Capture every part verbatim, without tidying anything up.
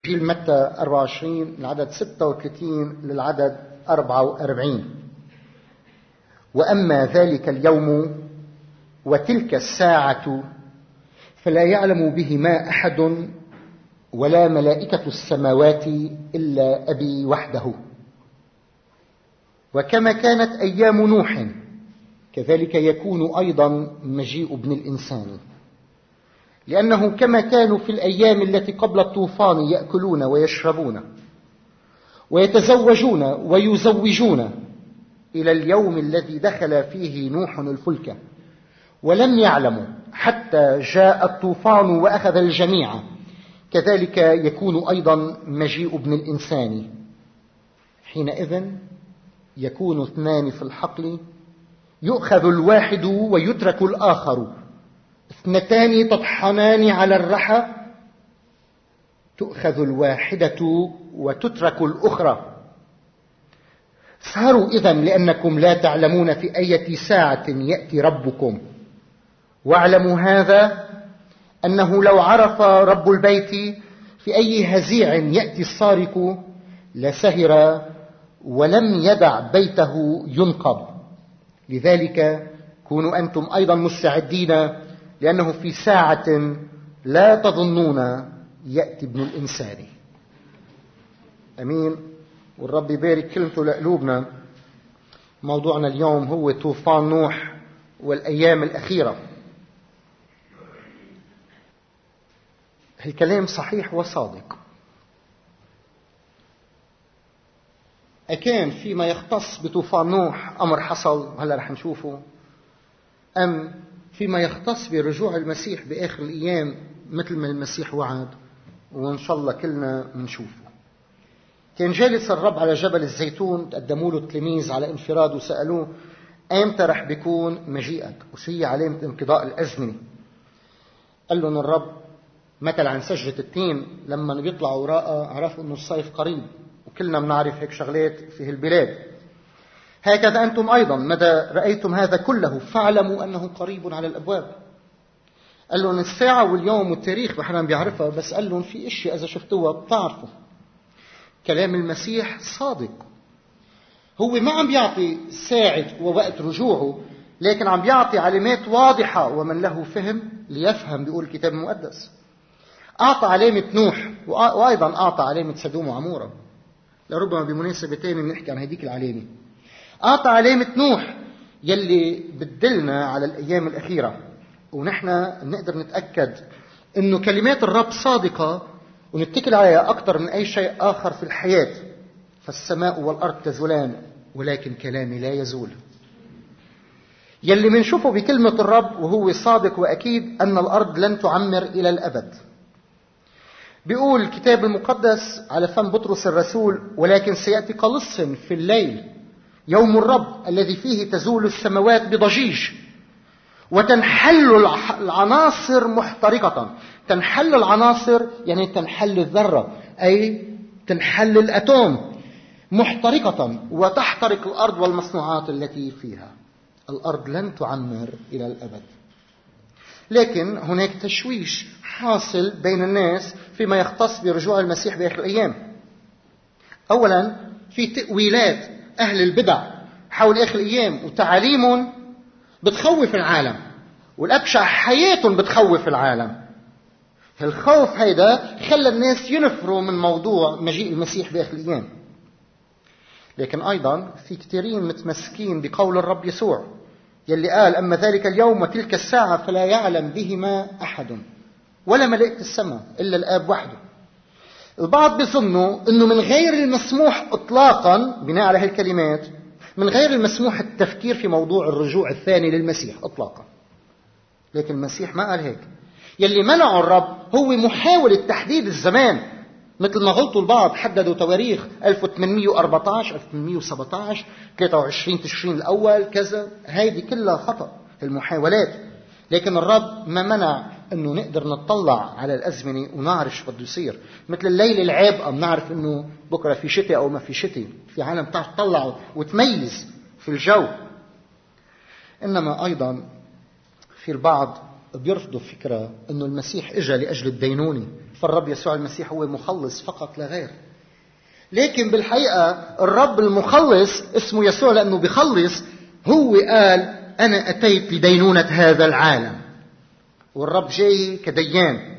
إنجيل متى أربعة وعشرين العدد ستة وثلاثين للعدد أربعة وأربعين: وأما ذلك اليوم وتلك الساعة فلا يعلم بهما أحد ولا ملائكة السماوات إلا أبي وحده. وكما كانت أيام نوح كذلك يكون أيضا مجيء ابن الإنسان. لأنه كما كانوا في الأيام التي قبل الطوفان يأكلون ويشربون ويتزوجون ويزوجون إلى اليوم الذي دخل فيه نوح الفلك ولم يعلموا حتى جاء الطوفان وأخذ الجميع، كذلك يكون أيضا مجيء ابن الإنسان. حينئذ يكون اثنان في الحقل، يؤخذ الواحد ويترك الآخر، اثنتان تطحنان على الرحى، تؤخذ الواحدة وتترك الأخرى. اسهروا إذن لأنكم لا تعلمون في أي ساعة يأتي ربكم. واعلموا هذا أنه لو عرف رب البيت في أي هزيع يأتي السارق لسهر ولم يدع بيته ينقب. لذلك كونوا أنتم أيضا مستعدين، لأنه في ساعة لا تظنون يأتي ابن الإنسان. أمين. والرب يبارك كلمته لقلوبنا. موضوعنا اليوم هو طوفان نوح والأيام الأخيرة. الكلام صحيح وصادق. أكان فيما يختص بطوفان نوح أمر حصل هلا رح نشوفه، أم فيما يختص برجوع المسيح بآخر الأيام مثل ما المسيح وعد وإن شاء الله كلنا نشوفه. كان جالس الرب على جبل الزيتون، تقدموا له التلاميذ على انفراد وسألوه: أمتى رح بيكون مجيئك؟ وشو هي علامة انقضاء الأزمنة؟ قال لهم الرب مثل عن سجدة التين، لما بيطلعوا وراءه عرفوا أنه الصيف قريب، وكلنا بنعرف هيك شغلات في البلاد. هكذا أنتم أيضا مدى رأيتم هذا كله فاعلموا أنه قريب على الأبواب. قال لهم الساعة واليوم والتاريخ بحنا بيعرفها، بس قال لهم في اشياء إذا شفتوها بتعرفوا. كلام المسيح صادق، هو ما عم بيعطي ساعة ووقت رجوعه، لكن عم بيعطي علامات واضحة، ومن له فهم ليفهم، بيقول الكتاب المقدس. أعطى علامة نوح وأيضا أعطى علامة سدوم وعمورة، لربما بمناسبة تانية بنحكي عن هذيك العلامة. أعطى علامة نوح يلي بدلنا على الأيام الأخيرة، ونحن نقدر نتأكد أنه كلمات الرب صادقة ونتكل عليها أكثر من أي شيء آخر في الحياة. فالسماء والأرض تزولان ولكن كلامي لا يزول. يلي منشوفه بكلمة الرب وهو صادق وأكيد أن الأرض لن تعمر إلى الأبد. بيقول الكتاب المقدس على فم بطرس الرسول: ولكن سيأتي كلص في الليل يوم الرب الذي فيه تزول السماوات بضجيج وتنحل العناصر محترقة. تنحل العناصر يعني تنحل الذرة، أي تنحل الأتوم محترقة، وتحترق الأرض والمصنوعات التي فيها. الأرض لن تعمر إلى الأبد. لكن هناك تشويش حاصل بين الناس فيما يختص برجوع المسيح بآخر الأيام. أولا في تأويلات أهل البدع حول آخر الأيام، وتعاليم بتخوف العالم، والأبشع حياتهم بتخوف العالم. الخوف هيدا خلى الناس ينفروا من موضوع مجيء المسيح بآخر الأيام. لكن أيضا في كثيرين متمسكين بقول الرب يسوع يلي قال: أما ذلك اليوم وتلك الساعة فلا يعلم بهما أحد ولا ملائكة السماء إلا الآب وحده. البعض بيظنوا أنه من غير المسموح إطلاقا، بناء على هالكلمات، من غير المسموح التفكير في موضوع الرجوع الثاني للمسيح إطلاقا. لكن المسيح ما قال هيك. يلي منعه الرب هو محاولة تحديد الزمان، مثل ما غلطوا البعض حددوا تواريخ ألف وثمانمئة وأربعة عشر ألف وثمانمئة وسبعة عشر ثلاثة وعشرين تشرين الأول كذا. هيدي كلها خطأ المحاولات. لكن الرب ما منع أنه نقدر نطلع على الأزمنة ونعرف شو بده يصير. مثل الليل العابقة بنعرف أنه بكرة في شتاء أو ما في شتاء. في عالم تعرف تطلع وتميز في الجو. إنما أيضا في البعض بيرفضوا فكرة أنه المسيح إجا لأجل الدينونة، فالرب يسوع المسيح هو مخلص فقط لا غير. لكن بالحقيقة الرب المخلص اسمه يسوع لأنه بيخلص، هو قال أنا أتيت لدينونة هذا العالم، والرب جاي كديان.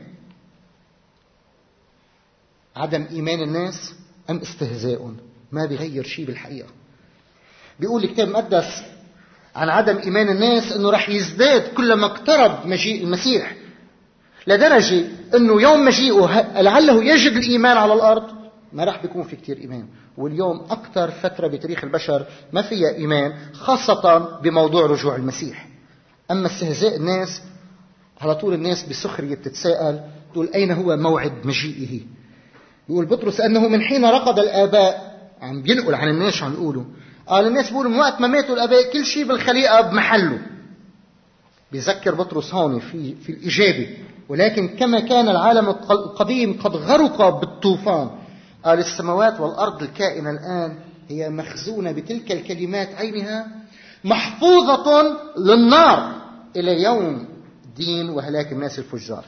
عدم إيمان الناس أم استهزاء ما بيغير شيء بالحقيقة. بيقول الكتاب المقدس عن عدم إيمان الناس أنه رح يزداد كلما اقترب مجيء المسيح، لدرجة أنه يوم مجيئه لعله يجد الإيمان على الأرض ما رح بيكون في كتير إيمان. واليوم أكثر فترة بتاريخ البشر ما فيها إيمان، خاصة بموضوع رجوع المسيح. أما استهزاء الناس، على طول الناس بسخرية تتساءل تقول أين هو موعد مجيئه. يقول بطرس أنه من حين رقد الآباء، عم بينقل عن الناس عم يقولوا، قال الناس بيقولوا من وقت ما ماتوا الآباء كل شيء بالخليقة بمحله. بيذكر بطرس هون في في الإجابة، ولكن كما كان العالم القديم قد غرق بالطوفان، قال السماوات والأرض الكائنة الآن هي مخزونة بتلك الكلمات عينها محفوظة للنار إلى يوم دين وهلاك الناس الفجار.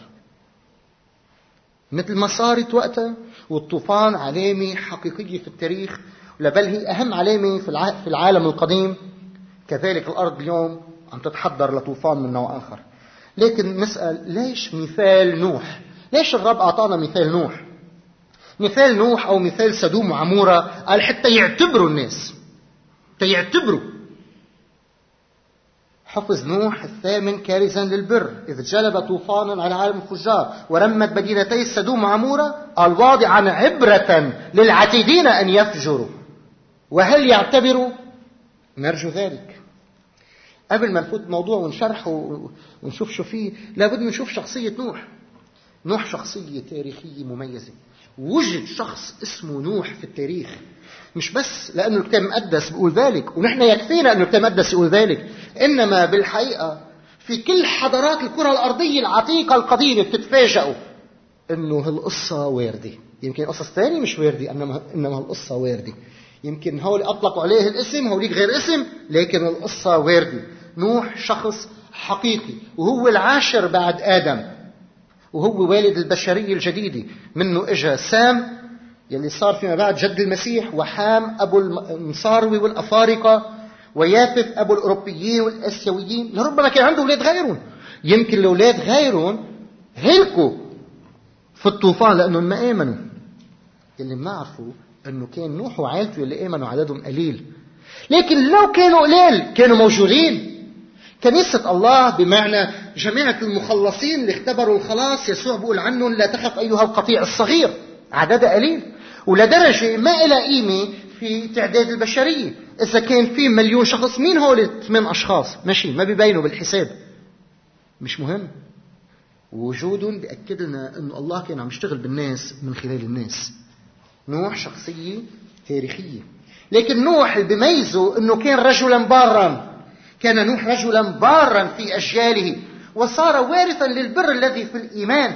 مثل ما صارت وقتها، والطوفان علامة حقيقية في التاريخ، بل هي أهم علامة في العالم القديم، كذلك الأرض اليوم عم تتحضر لطوفان من نوع آخر. لكن نسأل ليش مثال نوح؟ ليش الرب أعطانا مثال نوح؟ مثال نوح أو مثال سدوم وعمورة قال حتى يعتبروا الناس، حتى يعتبروا. حفظ نوح الثامن كارزا للبر إذ جلب طوفانا على عالم الفجار ورمت مدينتي سدوم وعمورة، قال واضعا عبرة للعتيدين أن يفجروا وهل يعتبروا؟ نرجو ذلك. قبل ما نفوت موضوع ونشرحه ونشوف شو فيه، لابد نشوف شخصية نوح. نوح شخصية تاريخية مميزة. وجد شخص اسمه نوح في التاريخ، مش بس لأنه الكتاب المقدس بيقول ذلك ونحن يكفينا أنه الكتاب المقدس يقول ذلك، إنما بالحقيقة في كل حضارات الكرة الأرضية العتيقة القديمة بتتفاجئوا أنه هالقصة واردة. يمكن قصص ثانية مش واردة، إنما إنما هالقصة واردة. يمكن هول أطلقوا عليه الاسم، هوليك غير اسم، لكن القصة واردة. نوح شخص حقيقي، وهو العاشر بعد آدم، وهو والد البشرية الجديدة. منه إجا سام يلي صار فيما بعد جد المسيح، وحام أبو المصاروي والأفارقة، ويافث أبو الأوروبيين والأسيويين. لربما كان عنده أولاد غيرهم، يمكن الأولاد غيرهم هلكوا في الطوفان لأنهم ما آمنوا. اللي ما عرفوا أنه كان نوح وعائلته اللي آمنوا عددهم قليل، لكن لو كانوا قليل كانوا موجودين. كنيسة الله بمعنى جماعة المخلصين اللي اختبروا الخلاص، يسوع بيقول عنهم لا تخف أيها القطيع الصغير، عددها قليل ولدرجة ما إلى قيمة في تعداد البشرية. إذا كان في مليون شخص، مين هول ثمان أشخاص؟ ماشي، ما بيبينوا بالحساب، مش مهم. وجودهم بيأكد لنا أن الله كان عم يشتغل بالناس من خلال الناس. نوح شخصية تاريخية، لكن نوح اللي بيميزه أنه كان رجلا بارا. كان نوح رجلا بارا في أجياله، وصار وارثا للبر الذي في الإيمان.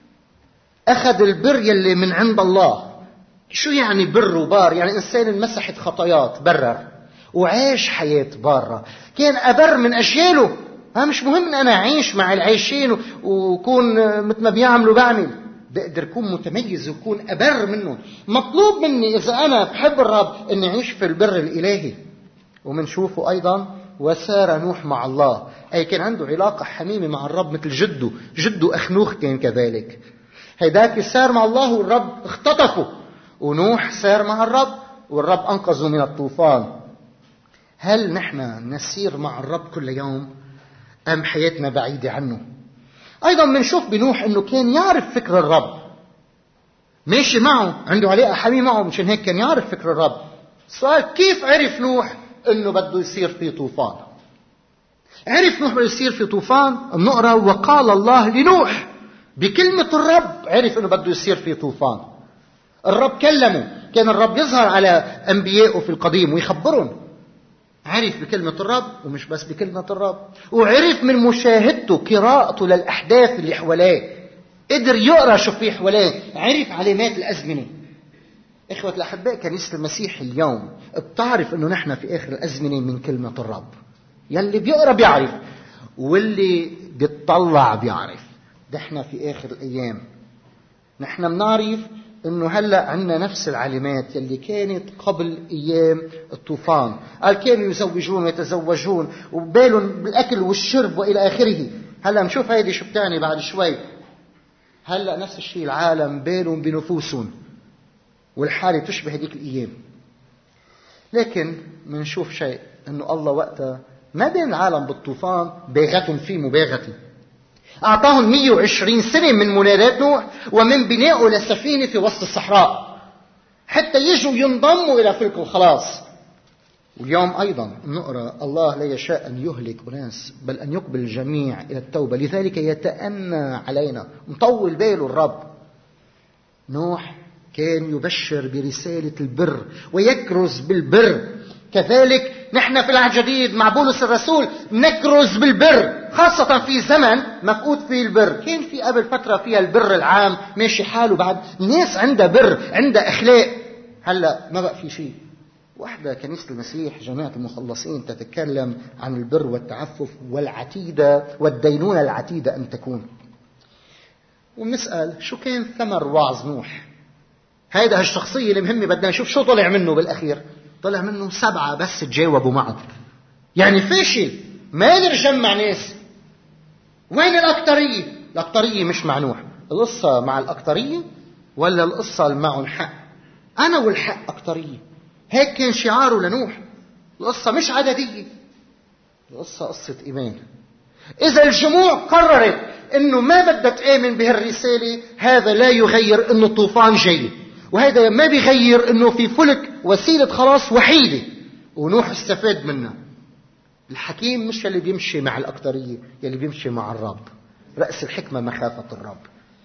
أخذ البر يلي من عند الله. شو يعني بر وبار؟ يعني إنسان انمسحت خطايات برر وعاش حياة بارة، كان أبر من أجياله. ها مش مهم أن أنا أعيش مع العايشين وكون مثل ما بيعملوا بعمل، بقدر أكون متميز وكون أبر منهم. مطلوب مني إذا أنا بحب الرب أن أعيش في البر الإلهي. ومنشوفه أيضا وسار نوح مع الله، أي كان عنده علاقة حميمة مع الرب مثل جده. جده أخنوخ كان كذلك. هيداك سار مع الله والرب اختطفه، ونوح سار مع الرب والرب أنقذه من الطوفان. هل نحن نسير مع الرب كل يوم أم حياتنا بعيدة عنه؟ أيضا منشوف بنوح أنه كان يعرف فكر الرب، ماشي معه، عنده علاقة حميمة معه، مشان هيك كان يعرف فكر الرب. السؤال كيف عرف نوح أنه بده يصير في طوفان؟ عرف نوح بده يصير في طوفان، بنقرأ وقال الله لنوح بكلمة الرب عرف أنه بده يصير في طوفان. الرب كلمه، كان الرب يظهر على أنبيائه في القديم ويخبرهم. عرف بكلمة الرب، ومش بس بكلمة الرب، وعرف من مشاهدته قراءته للأحداث اللي حواليه، قدر يقرأ شو في حواليه، عرف علامات الأزمنة. إخوة الأحباء، كنيسة المسيح اليوم بتعرف أنه نحن في آخر الأزمنة من كلمة الرب. يلي بيقرأ بيعرف، واللي بيطلع بيعرف. نحن في آخر الأيام نحن بنعرف انه هلا عندنا نفس العلامات يلي كانت قبل ايام الطوفان. قال كانوا يزوجون ويتزوجون وبالهم بالاكل والشرب والى اخره. هلا نشوف هيدي شو بتعني بعد شوي. هلا نفس الشيء، العالم بالهم بنفوسهم، والحاله تشبه هذيك الايام. لكن منشوف شيء، انه الله وقتها ما بين العالم بالطوفان باغة في مباغته. أعطاهم مئة وعشرين سنة من منادات نوح ومن بنائه للسفينة في وسط الصحراء حتى يجوا ينضموا إلى فلك الخلاص. واليوم أيضا نقرأ الله لا يشاء أن يهلك أناس بل أن يقبل الجميع إلى التوبة، لذلك يتأنى علينا. مطول باله الرب. نوح كان يبشر برسالة البر ويكرز بالبر. كذلك نحن في العهد الجديد مع بولس الرسول نكرز بالبر، خاصة في زمن مفقود فيه البر. كان في قبل فترة فيها البر العام ماشي حاله، بعد الناس عندها بر، عندها أخلاق. هلأ ما بقى في شيء. واحدة كنيسة المسيح جماعة المخلصين تتكلم عن البر والتعفف والعتيدة والدينونة العتيدة أن تكون. ونسأل شو كان ثمر وعظ نوح؟ هيدا هالشخصية المهمة بدنا نشوف شو طلع منه بالأخير. طلع منه سبعة بس تجاوبوا معه. يعني فاشل، ما قدر يجمع ناس. وين الأكترية؟ الأكترية مش مع نوح. القصة مع الأكترية ولا القصة اللي معهم حق؟ أنا والحق أكترية. هيك كان شعاره لنوح. القصة مش عددية، القصة قصة إيمان. إذا الجموع قررت إنه ما بدها تآمن بهالرسالة، هذا لا يغير إنه الطوفان جاي، وهذا ما بيغير إنه في فلك وسيلة خلاص وحيدة ونوح استفاد منها. الحكيم مش اللي بيمشي مع الأكترية، يلي بيمشي مع الرب. رأس الحكمة مخافة الرب.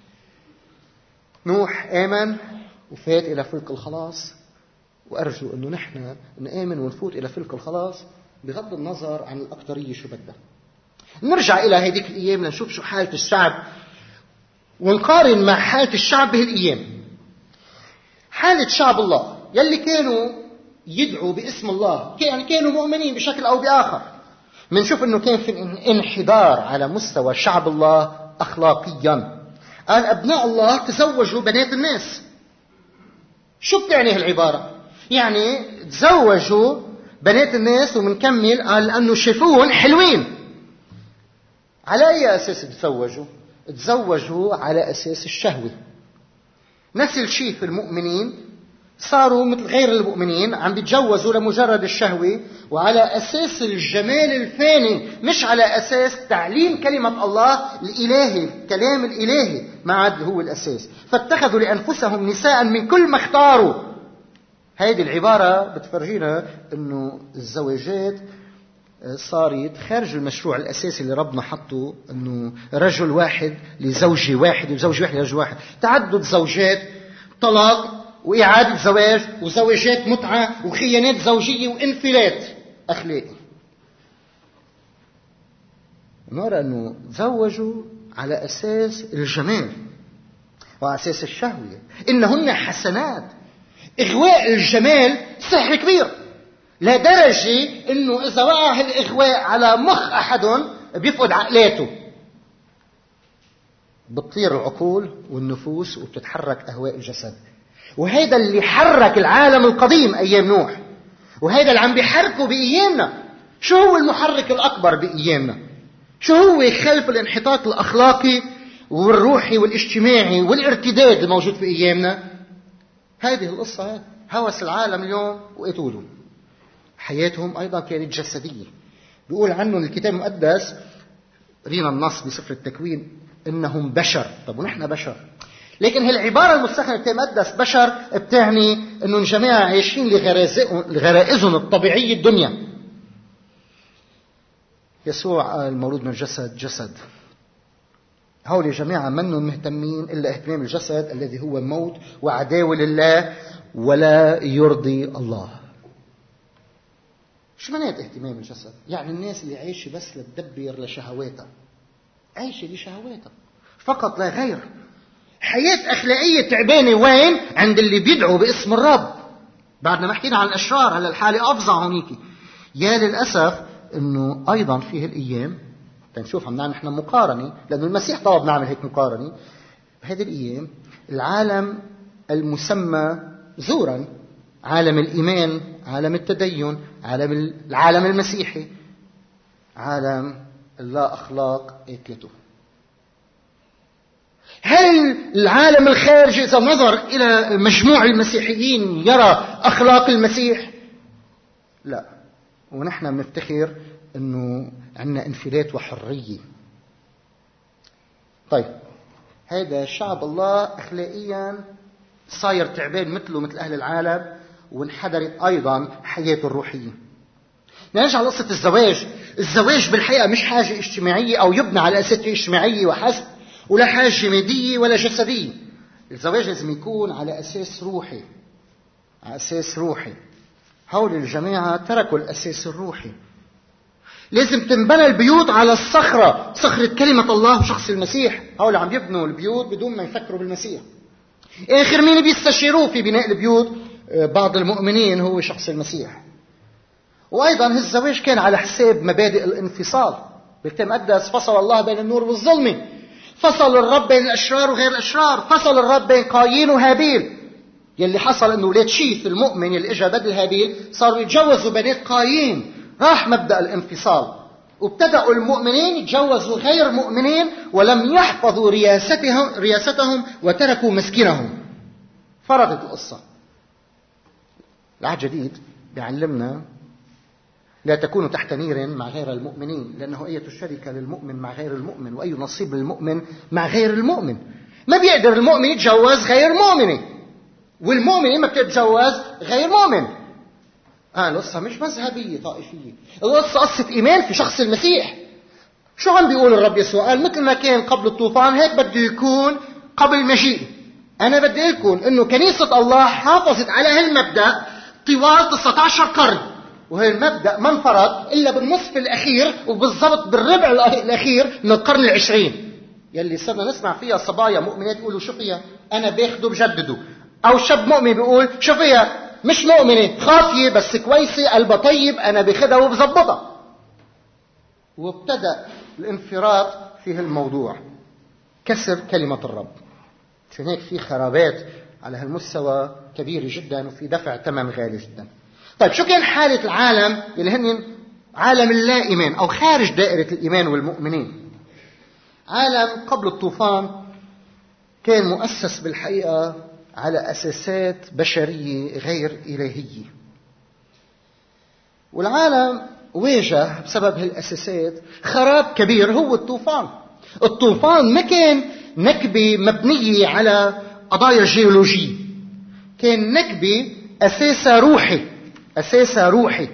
نوح آمن وفات إلى فلك الخلاص، وأرجو أنه نحن نآمن ونفوت إلى فلك الخلاص بغض النظر عن الأكترية شو بدها. نرجع إلى هذيك الأيام لنشوف شو حالة الشعب ونقارن مع حالة الشعب بهالأيام. حالة شعب الله يلي كانوا يدعوا باسم الله، يعني كانوا مؤمنين بشكل أو بآخر، منشوف أنه كان في انحدار على مستوى شعب الله أخلاقيا. قال أبناء الله تزوجوا بنات الناس. شو بتعني هالعبارة؟ يعني تزوجوا بنات الناس ومنكمل قال أنه شافوهم حلوين. على أي أساس تزوجوا؟ تزوجوا على أساس الشهوة. نفس الشيء في المؤمنين، صاروا مثل غير المؤمنين عم بيتجوزوا لمجرد الشهوة وعلى أساس الجمال الفاني، مش على أساس تعليم كلمة الله الإلهي، الكلام الإلهي ما عاد هو الأساس. فاتخذوا لأنفسهم نساء من كل ما اختاروا. هذه العبارة بتفرجينا أنه الزواجات صارت خارج المشروع الأساسي اللي ربنا حطه، أنه رجل واحد لزوجة واحد وزوج واحد لرجل واحد. تعدد زوجات، طلاق وإعادة زواج وزواجات متعة وخيانات زوجية وانفلات أخلاقي. نرى أنه تزوجوا على أساس الجمال وعلى أساس الشهوة. إنهن حسنات. إغواء الجمال سحر كبير لدرجة إنه إذا وقع الإغواء على مخ أحدهم بيفقد عقلاته، بتطير العقول والنفوس وبتتحرك أهواء الجسد. وهذا اللي حرك العالم القديم أيام نوح، وهذا اللي عم بيحركه بأيامنا. شو هو المحرك الأكبر بأيامنا؟ شو هو خلف الانحطاط الأخلاقي والروحي والاجتماعي والارتداد الموجود في أيامنا؟ هذه القصة، هوس العالم اليوم وقتوله. حياتهم أيضا كانت جسدية. بيقول عنهم الكتاب المقدس، رينا النص بسفر التكوين، إنهم بشر. طب ونحن بشر، لكن هالعبارة المستخدمة في المقدس بشر بتعني إنه الجماعة عايشين لغرائزهم الطبيعية الدنيا. يسوع قال مولود من الجسد جسد. هؤلاء الجماعة منهم مهتمين إلا اهتمام الجسد الذي هو موت وعداوة لله ولا يرضي الله. شو معنات اهتمام الجسد؟ يعني الناس اللي عايشة بس لتدبر لشهواتها، عايشة لشهواتها فقط لا غير. حياة أخلاقية تعبانة وين؟ عند اللي بيدعوا باسم الرب. بعدنا ما حكينا عن الأشرار، على الحالة أفظع هونيك. يا للأسف إنه أيضا في هالأيام تنشوف عم نعمل نحن مقارنة، لأنه المسيح طلب نعمل هيك مقارنة. بهذه الأيام العالم المسمى زورا، عالم الإيمان، عالم التدين، عالم العالم المسيحي، عالم اللا أخلاق إكلته. هل العالم الخارجي إذا نظر إلى مجموع المسيحيين يرى أخلاق المسيح؟ لا. ونحن بنفتخر أنه عندنا انفلات وحرية. طيب، هذا شعب الله أخلاقيا صاير تعبان مثله مثل أهل العالم، وانحدرت أيضا حياته الروحية. نرجع لقصة الزواج. الزواج بالحقيقة مش حاجة اجتماعية أو يبنى على أساس اجتماعية وحسب، ولا حاجة مادية ولا جسدية. الزواج لازم يكون على أساس روحي، على أساس روحي. هول الجماعة تركوا الأساس الروحي. لازم تنبنى البيوت على الصخرة، صخرة كلمة الله وشخص المسيح. هول عم يبنوا البيوت بدون ما يفكروا بالمسيح. آخر مين بيستشيروه في بناء البيوت؟ بعض المؤمنين، هو شخص المسيح. وأيضا الزواج كان على حساب مبادئ الانفصال. بالكتاب المقدس فصل الله بين النور والظلمة، فصل الرب بين الأشرار وغير الأشرار، فصل الرب بين قايين وهابيل. يلي حصل أنه ولاد شيث المؤمن اللي إجا بدل هابيل صاروا يتجوزوا بنات قايين، راح مبدأ الانفصال. وابتدأوا المؤمنين يتجوزوا غير مؤمنين ولم يحفظوا رياستهم, رياستهم وتركوا مسكنهم. فرضت القصة. العهد الجديد بيعلمنا لا تكونوا تحت نير مع غير المؤمنين، لأنه أي شركة للمؤمن مع غير المؤمن، وأي نصيب للمؤمن مع غير المؤمن. ما بيقدر المؤمن يتجوز غير مؤمنة، والمؤمن ما بتتجوز غير مؤمن. آه القصة مش مذهبية طائفية، القصة قصة إيمان في شخص المسيح. شو عم بيقول الرب يسوع؟ قال مثل ما كان قبل الطوفان هيك بده يكون قبل مجيئي. أنا بدي لكم إنه كنيسة الله حافظت على هالمبدأ طوال تسعة عشر قرن، وهي المبدأ ما انفرد إلا بالنصف الأخير، وبالضبط بالربع الأخير من القرن العشرين، يلي صرنا نسمع فيها صبايا مؤمنات يقولوا شو فيها أنا باخده بجدده، أو شاب مؤمن بيقول شو فيها مش مؤمنة خاطية بس كويسة قلبها طيب أنا باخدها وبزبطها. وابتدأ الانفراد في هالموضوع، كسر كلمة الرب. عشان هيك في خرابات على هالمستوى كبير جدا، وفي دفع ثمن غالي جدا. طيب شو كان حالة العالم اللي هن عالم اللا إيمان أو خارج دائرة الإيمان والمؤمنين؟ عالم قبل الطوفان كان مؤسس بالحقيقة على أساسات بشرية غير إلهية، والعالم واجه بسبب هالأساسات خراب كبير هو الطوفان. الطوفان ما كان نكبة مبنية على قضايا جيولوجية، كان نكبة أساسها روحي، أساسها روحي.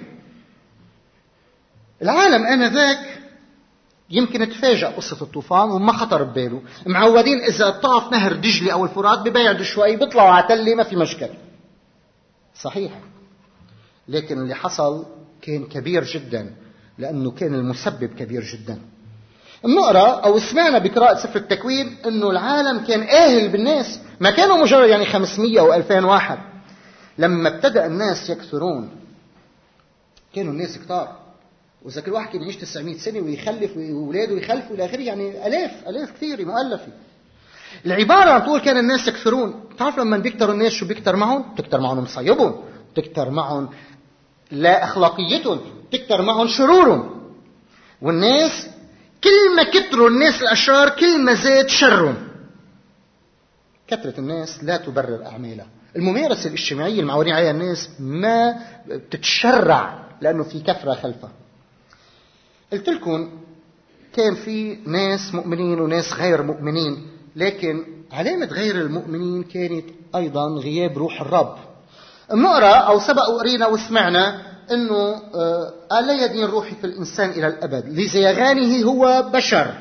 العالم آنذاك يمكن تفاجأ قصة الطوفان وما خطر بباله، معودين إذا طاف نهر دجلة أو الفرات ببعدوا شوي بيطلعوا على تلة ما في مشكلة. صحيح، لكن اللي حصل كان كبير جدا، لأنه كان المسبب كبير جدا. بنقرأ أو سمعنا بقراءة سفر التكوين أنه العالم كان آهل بالناس، ما كانوا مجرد يعني خمسمية أو ألفين واحد. لما ابتدأ الناس يكثرون كانوا الناس كتار، وإذا كل واحد كان يعيش تسعمية سنة ويخلف وأولاده ويخلفوا إلى آخره، يعني ألاف ألاف كثير مؤلفة. العبارة عم تقول كان الناس يكثرون. تعرف لما بيكتروا الناس شو بيكتر معهم؟ تكتر معهم مصيبهم، تكتر معهم لا أخلاقيتهم، تكتر معهم شرورهم. والناس كل ما كتروا الناس الأشرار كل ما زاد شرهم. كثرة الناس لا تبرر أعمالها. الممارسة الاجتماعية المعورين عليها الناس ما بتتشرع لأنه في كثرة خلفها. قلت لكم كان في ناس مؤمنين وناس غير مؤمنين، لكن علامة غير المؤمنين كانت أيضا غياب روح الرب. نقرأ أو سبق وقرينا وسمعنا أنه قال لا يدين روحي في الإنسان إلى الأبد لزيغانه هو بشر.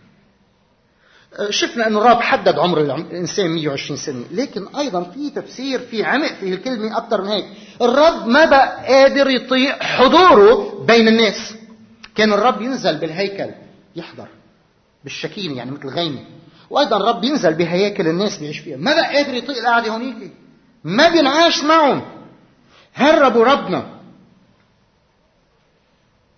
شفنا أن الرب حدد عمر الإنسان مئة وعشرين سنة، لكن أيضا في تفسير في عمق في الكلمة أكثر من هيك. الرب ما بقى قادر يطيق حضوره بين الناس. كان الرب ينزل بالهيكل يحضر بالشكينة يعني مثل غيمة، وأيضا الرب ينزل بهياكل الناس بيعيش فيها. ما بقى قادر يطيق القعدة هونيك، ما بينعاش معهم، هربوا ربنا.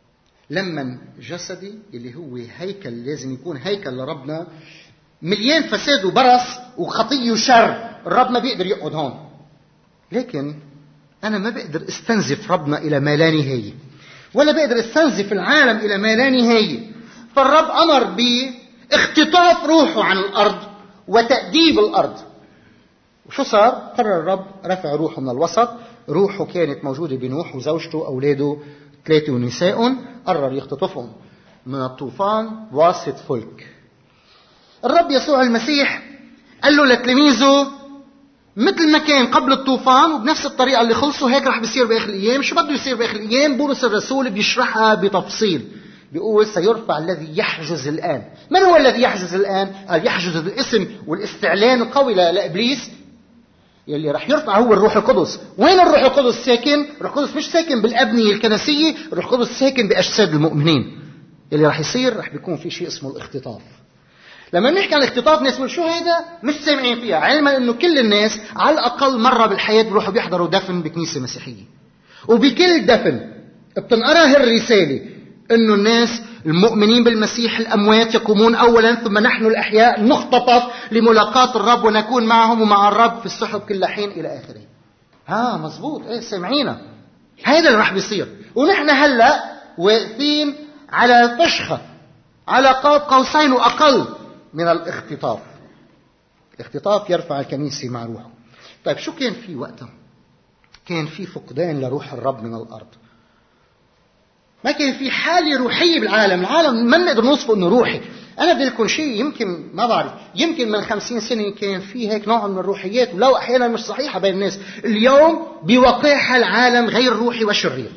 لما جسدي اللي هو هيكل لازم يكون هيكل لربنا مليان فساد وبرص وخطية وشر، الرب ما بيقدر يقعد هون. لكن أنا ما بقدر استنزف ربنا إلى ما لا نهاية، ولا بقدر استنزف العالم إلى ما لا نهاية. فالرب أمر باختطاف روحه عن الأرض وتأديب الأرض. وشو صار؟ قرر الرب رفع روحه من الوسط. روحه كانت موجودة بنوح وزوجته أولاده ثلاثة ونساء، قرر يختطفهم من الطوفان بواسطة فلك. الرب يسوع المسيح قال له لتلاميذه مثل ما كان قبل الطوفان وبنفس الطريقة اللي خلصوا هيك رح بيصير بآخر الأيام. شو بده يصير بآخر الأيام؟ بولس الرسول بيشرحها بتفصيل، بيقول سيرفع الذي يحجز الآن. من هو الذي يحجز الآن؟ قال يحجز الاسم والاستعلان القوي لإبليس. يلي رح يرفع هو الروح القدس. وين الروح القدس ساكن؟ الروح القدس مش ساكن بالأبنية الكنسية، الروح القدس ساكن بأجساد المؤمنين. يلي رح يصير رح بيكون في شيء اسمه الاختطاف. لما نحكي عن الاختطاف ناس يقول شو هذا؟ مش سامعين فيها، علما انه كل الناس على الاقل مرة بالحياة بيروحوا بيحضروا دفن بكنيسة مسيحية. وبكل دفن بتنقرأ هالرسالة انه الناس المؤمنين بالمسيح الاموات يقومون اولا ثم نحن الاحياء نختطف لملاقاة الرب ونكون معهم ومع الرب في السحب كل حين الى اخره. ها مزبوط، ايه سامعينا، هذا اللي راح بيصير. ونحن هلا واقفين على فشخة على قاب قوسين واقل من الاختطاف. الاختطاف يرفع الكنيسة مع روحه. طيب شو كان في وقتها؟ كان في فقدان لروح الرب من الارض. ما كان في حالة روحية بالعالم. العالم ما نقدر نوصفه انه روحي. انا بدي لكم شيء يمكن ما بعرف، يمكن من خمسين سنة كان في هيك نوع من الروحيات، ولو احيانا مش صحيحة بين الناس. اليوم بوقعها العالم غير روحي وشرير.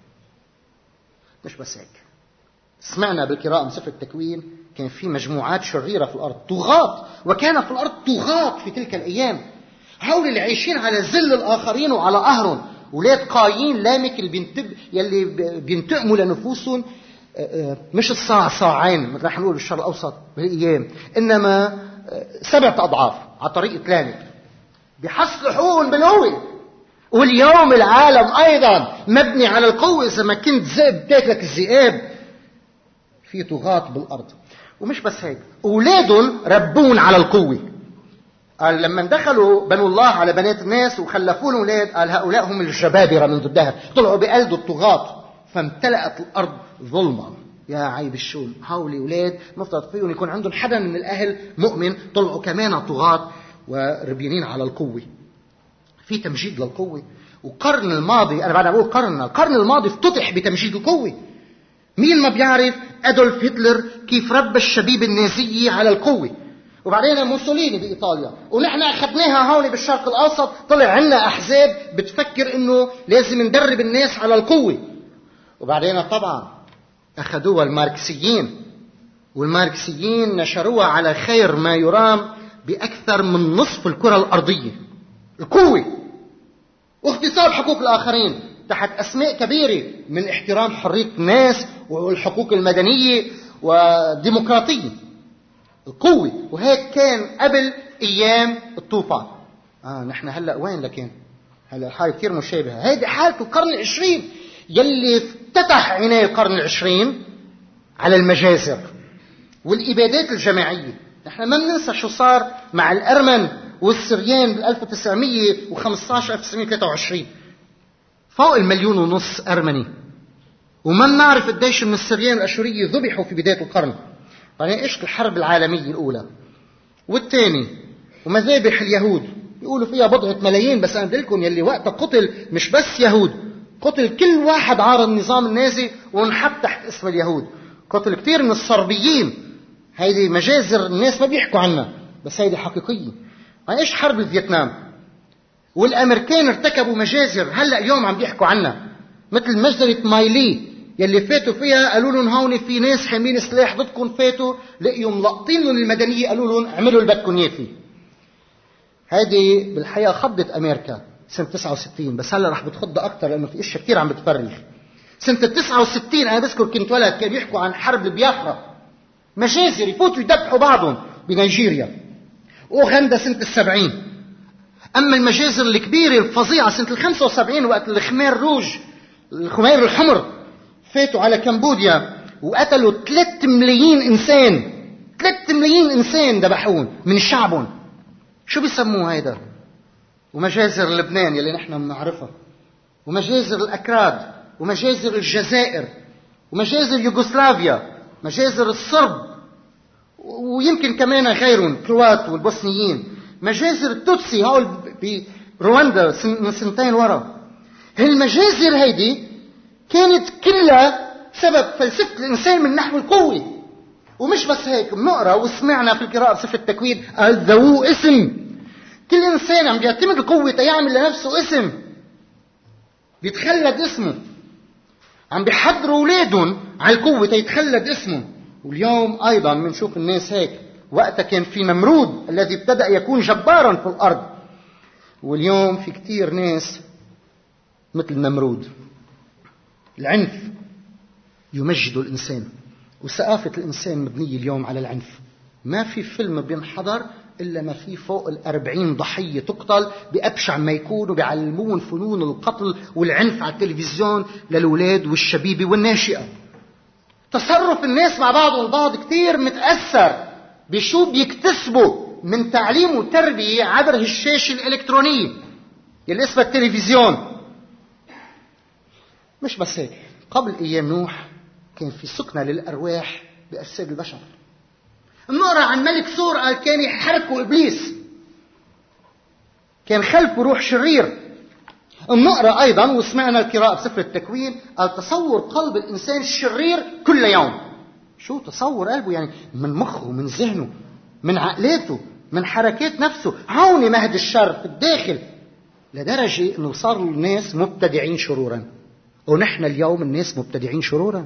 مش بس هيك، سمعنا بالقراءة من سفر التكوين كان في مجموعات شريرة في الارض، طغاة، وكان في الارض طغاة في تلك الايام. هؤلاء اللي عايشين على ذل الاخرين وعلى قهرهم، ولاد قايين لامك اللي بينتب يلي بينتقموا لنفوسهم مش الصاع صاعين مثل رح نقول بالشرق الاوسط بالايام، انما سبعة اضعاف على طريقة لامك بيحصلوا حقوقهم بالقوة. واليوم العالم ايضا مبني على القوة. اذا ما كنت ذئب تاكلك الذئاب. في طغاة بالارض. ومش بس هيك، اولادهم ربون على القوة. قال لما دخلوا بنو الله على بنات الناس وخلفوا لهم اولاد، قال هؤلاء هم الجبابرة منذ الدهر، طلعوا بقلد الطغاة فامتلأت الارض ظلما. يا عيب الشون، هؤلاء اولاد مفترض فيهم يكون عندهم حدا من الاهل مؤمن، طلعوا كمان طغاة وربينين على القوة. في تمجيد للقوة. وقرن الماضي، انا بعد اقول قرن القرن الماضي افتتح بتمجيد القوة. مين ما بيعرف أدولف هتلر كيف ربى الشبيب النازية على القوة؟ وبعدين موسوليني بإيطاليا، ونحن أخذناها هون بالشرق الأوسط. طلع عنا أحزاب بتفكر إنه لازم ندرب الناس على القوة. وبعدين طبعا أخذوها الماركسيين، والماركسيين نشروها على خير ما يرام بأكثر من نصف الكرة الأرضية. القوة واغتصاب حقوق الآخرين تحت أسماء كبيرة من احترام حرية الناس والحقوق المدنية والديمقراطية. القوة. وهيك كان قبل أيام الطوفان. آه نحن هلأ وين لكن هلأ الحالة كثير مشابهة. هذه حالة القرن العشرين يلي افتتح عيني القرن العشرين على المجازر والإبادات الجماعية. نحن ما بننسى شو صار مع الأرمن والسريان بال ألف وتسعمية وخمسة عشر ألف وتسعمية وثلاثة وعشرين. فوق المليون ونص أرمني. وما نعرف قديش من السريان والأشورية ذبحوا في بداية القرن. بعدين ايش الحرب العالمية الأولى والثاني ومذابح اليهود يقولوا فيها بضعة ملايين. بس أنا بدي لكم يلي وقتها قتل مش بس يهود، قتل كل واحد عارض النظام النازي ونحط تحت اسم اليهود. قتل كثير من الصربيين. هيدي مجازر الناس ما بيحكوا عنها بس هيدي حقيقية. ايش حرب فيتنام والامريكان ارتكبوا مجازر هلا يوم عم بيحكوا عنها، مثل مجزرة مايلي يلي فاتوا فيها قالوا لهم هون في ناس حاملين سلاح ضدكم، فاتوا لقيوا ملقطين لهم المدنية قالوا لهم اعملوا اللي بدكم اياه فيه. هذه بالحقيقة خضت امريكا سنة تسعة وستين، بس هلا رح بتخضها اكثر لانه في اشياء كثير عم بتفرج. سنة تسعة وستين انا بذكر كنت ولد كانوا يحكوا عن حرب البيافرا، مجازر يفوتوا يذبحوا بعضهم بنيجيريا. اوغندا سنة السبعين. اما المجازر الكبيرة الفظيعة سنة الخمسة وسبعين وقت الخمير روج، الخمير الحمر، فاتوا على كمبوديا وقتلوا ثلاثة ملايين إنسان. ثلاثة ملايين إنسان ذبحون من شعبهم. شو بيسموه هيدا؟ ومجازر لبنان يلي نحن بنعرفها، ومجازر الأكراد، ومجازر الجزائر، ومجازر يوغوسلافيا، مجازر الصرب، ويمكن كمان غيرهم كروات والبوسنيين، مجازر التوتسي هول برواندا من سنتين ورا. هالمجازر هيدي كانت كلها سبب فلسفة الإنسان من نحو القوة. ومش بس هيك، بنقرأ وسمعنا في القراءة بصفة التكوين قال ذو اسم. كل إنسان عم بيعتمد القوة تيعمل لنفسه اسم، بيتخلد اسمه. عم بيحضروا أولادهم على القوة تيتخلد اسمه. واليوم أيضا بنشوف الناس هيك. وقتها كان في نمرود الذي ابتدأ يكون جبارا في الأرض، واليوم في كتير ناس مثل نمرود. العنف يمجد الإنسان، وثقافة الإنسان مبنية اليوم على العنف. ما في فيلم بينحضر إلا ما في فوق الأربعين ضحية تقتل بأبشع ما يكون، وبيعلمون فنون القتل والعنف على التلفزيون للأولاد والشبيبة والناشئة. تصرف الناس مع بعض البعض كتير متأثر بشو بيكتسبوا من تعليم وتربية عبر الشاشة الإلكترونية اللي اسمها التلفزيون. مش بس هيك، قبل أيام نوح كان في سكنة للأرواح بأجساد البشر. نقرأ عن ملك سور قال كان يحركه إبليس، كان خلفه روح شرير. نقرأ أيضا وسمعنا القراءة بسفر التكوين قال تصور قلب الإنسان الشرير كل يوم. شو تصور قلبه؟ يعني من مخه، من ذهنه، من عقلاته، من حركات نفسه، عوني مهد الشر في الداخل، لدرجة أنه صاروا الناس مبتدعين شرورا. ونحن اليوم الناس مبتدعين شرورا.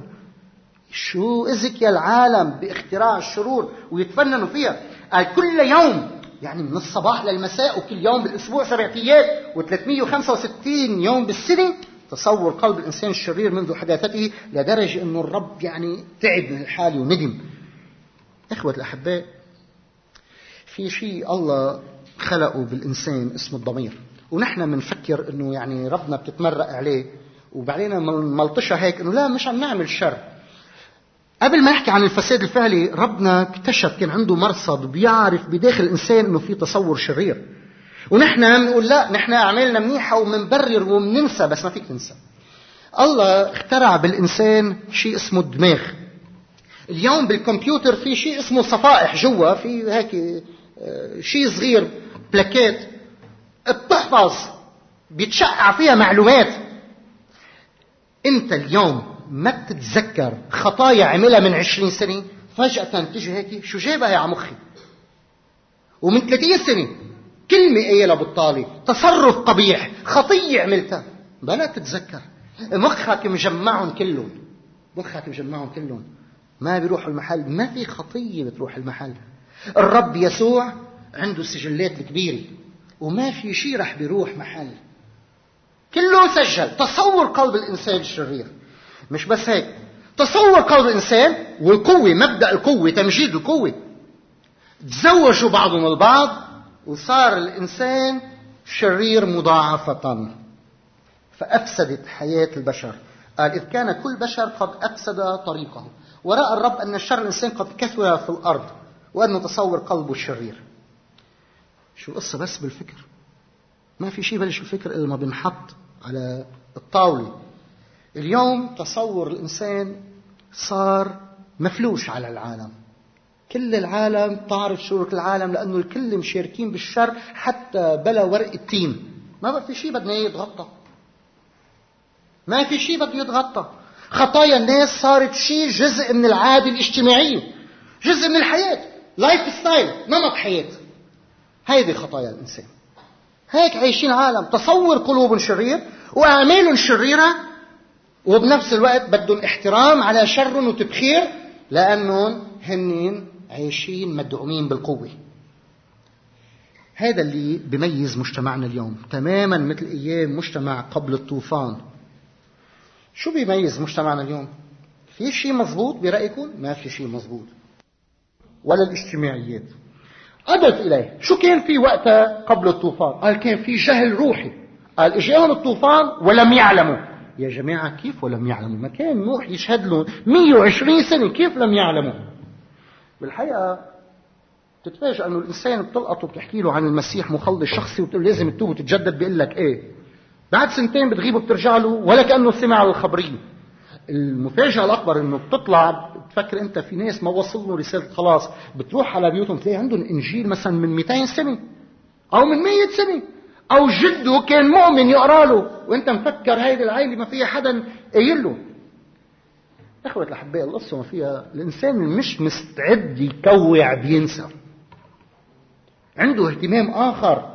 شو أذكى العالم باختراع الشرور ويتفننوا فيها. قال كل يوم، يعني من الصباح للمساء، وكل يوم بالأسبوع سبع أيام وثلاثمئة وخمسة وستين يوم بالسنة. تصور قلب الإنسان الشرير منذ حداثته، لدرجة أنه الرب يعني تعب من الحال وندم. إخوة الأحباء، في شيء الله خلقه بالإنسان اسمه الضمير، ونحن منفكر أنه يعني ربنا بتتمرق عليه وبعدين ملطشة هيك أنه لا مش عم نعمل شر. قبل ما نحكي عن الفساد الفعلي، ربنا اكتشف كان عنده مرصد بيعرف بداخل الإنسان أنه في تصور شرير. ونحن بنقول لا نحن أعمالنا منيحة ومنبرر ومننسى، بس ما فيك تنسى. الله اخترع بالإنسان شيء اسمه الدماغ. اليوم بالكمبيوتر في شيء اسمه صفائح جوا، في هيك شيء صغير بلاكات بتحفظ بيتشقع فيها معلومات. انت اليوم ما بتتذكر خطايا عملها من عشرين سنة، فجأة تجي هيك شو جايبها يا عمخي. ومن ثلاثين سنة كلمة قايلها بالطالي، تصرف قبيح، خطية عملتها، بلا تتذكر. مخك مجمعهم كلهم، مخك مجمعهم كلهم، ما بيروحوا المحل. ما في خطية بتروح المحل. الرب يسوع عنده سجلات كبيرة وما في شيء رح بيروح محل، كله سجل. تصور قلب الإنسان الشرير. مش بس هيك، تصور قلب الإنسان والقوة، مبدأ القوة، تمجيد القوة. تزوجوا بعضهم البعض وصار الإنسان شرير مضاعفة، فأفسدت حياة البشر. قال إذ كان كل بشر قد أفسد طريقه، ورأى الرب أن الشر الإنسان قد كثر في الأرض وأنه تصور قلبه الشرير. شو القصة؟ بس بالفكر. ما في شيء بلش الفكر إلا ما بنحط على الطاولة. اليوم تصور الإنسان صار مفلوش على العالم. كل العالم تعرف شرك العالم، لأنه الكل مشاركين بالشر حتى بلا ورق التين. ما بقى في شيء بدنا يتغطى، ما في شيء بده يتغطى. خطايا الناس صارت شيء جزء من العادة الاجتماعية، جزء من الحياة، لايف ستايل، نمط حياة. هيدي خطايا الإنسان. هيك عايشين عالم تصور قلوب شرير وأعمال شريرة، وبنفس الوقت بدهم احترام على شر وتبخير، لأنهم هنين عايشين مدعومين بالقوة. هذا اللي بيميز مجتمعنا اليوم تماما مثل أيام مجتمع قبل الطوفان. شو بيميز مجتمعنا اليوم؟ في شيء مضبوط برأيكم؟ ما في شيء مضبوط، ولا الاجتماعيات. أضف إليه شو كان في وقتها قبل الطوفان؟ قال كان في جهل روحي. قال إجاهم الطوفان ولم يعلموا. يا جماعة كيف ولم يعلموا؟ ما كان نوح يشهد له مئة وعشرين سنة، كيف لم يعلموا؟ بالحقيقة تتفاجأ أنه الإنسان بتلقطه بتحكي له عن المسيح مخلص شخصي وبتقول لازم تتوب وتتجدد، بيقول لك إيه؟ بعد سنتين بتغيب وبترجع له ولا كأنه سمع الخبرية. المفاجأة الأكبر أنه بتطلع بتفكر أنت في ناس ما وصل له رسالة خلاص، بتروح على بيوتهم تلاقي عندهم إنجيل مثلا من مئتين سنة أو من مئة سنة، أو جده كان مؤمن يقرأ له وأنت مفكر هيدي العائلة ما فيها حدا قايل له. أخوة الأحباء، القصة ما فيها الإنسان مش مستعد يكوع بينسى، عنده اهتمام آخر،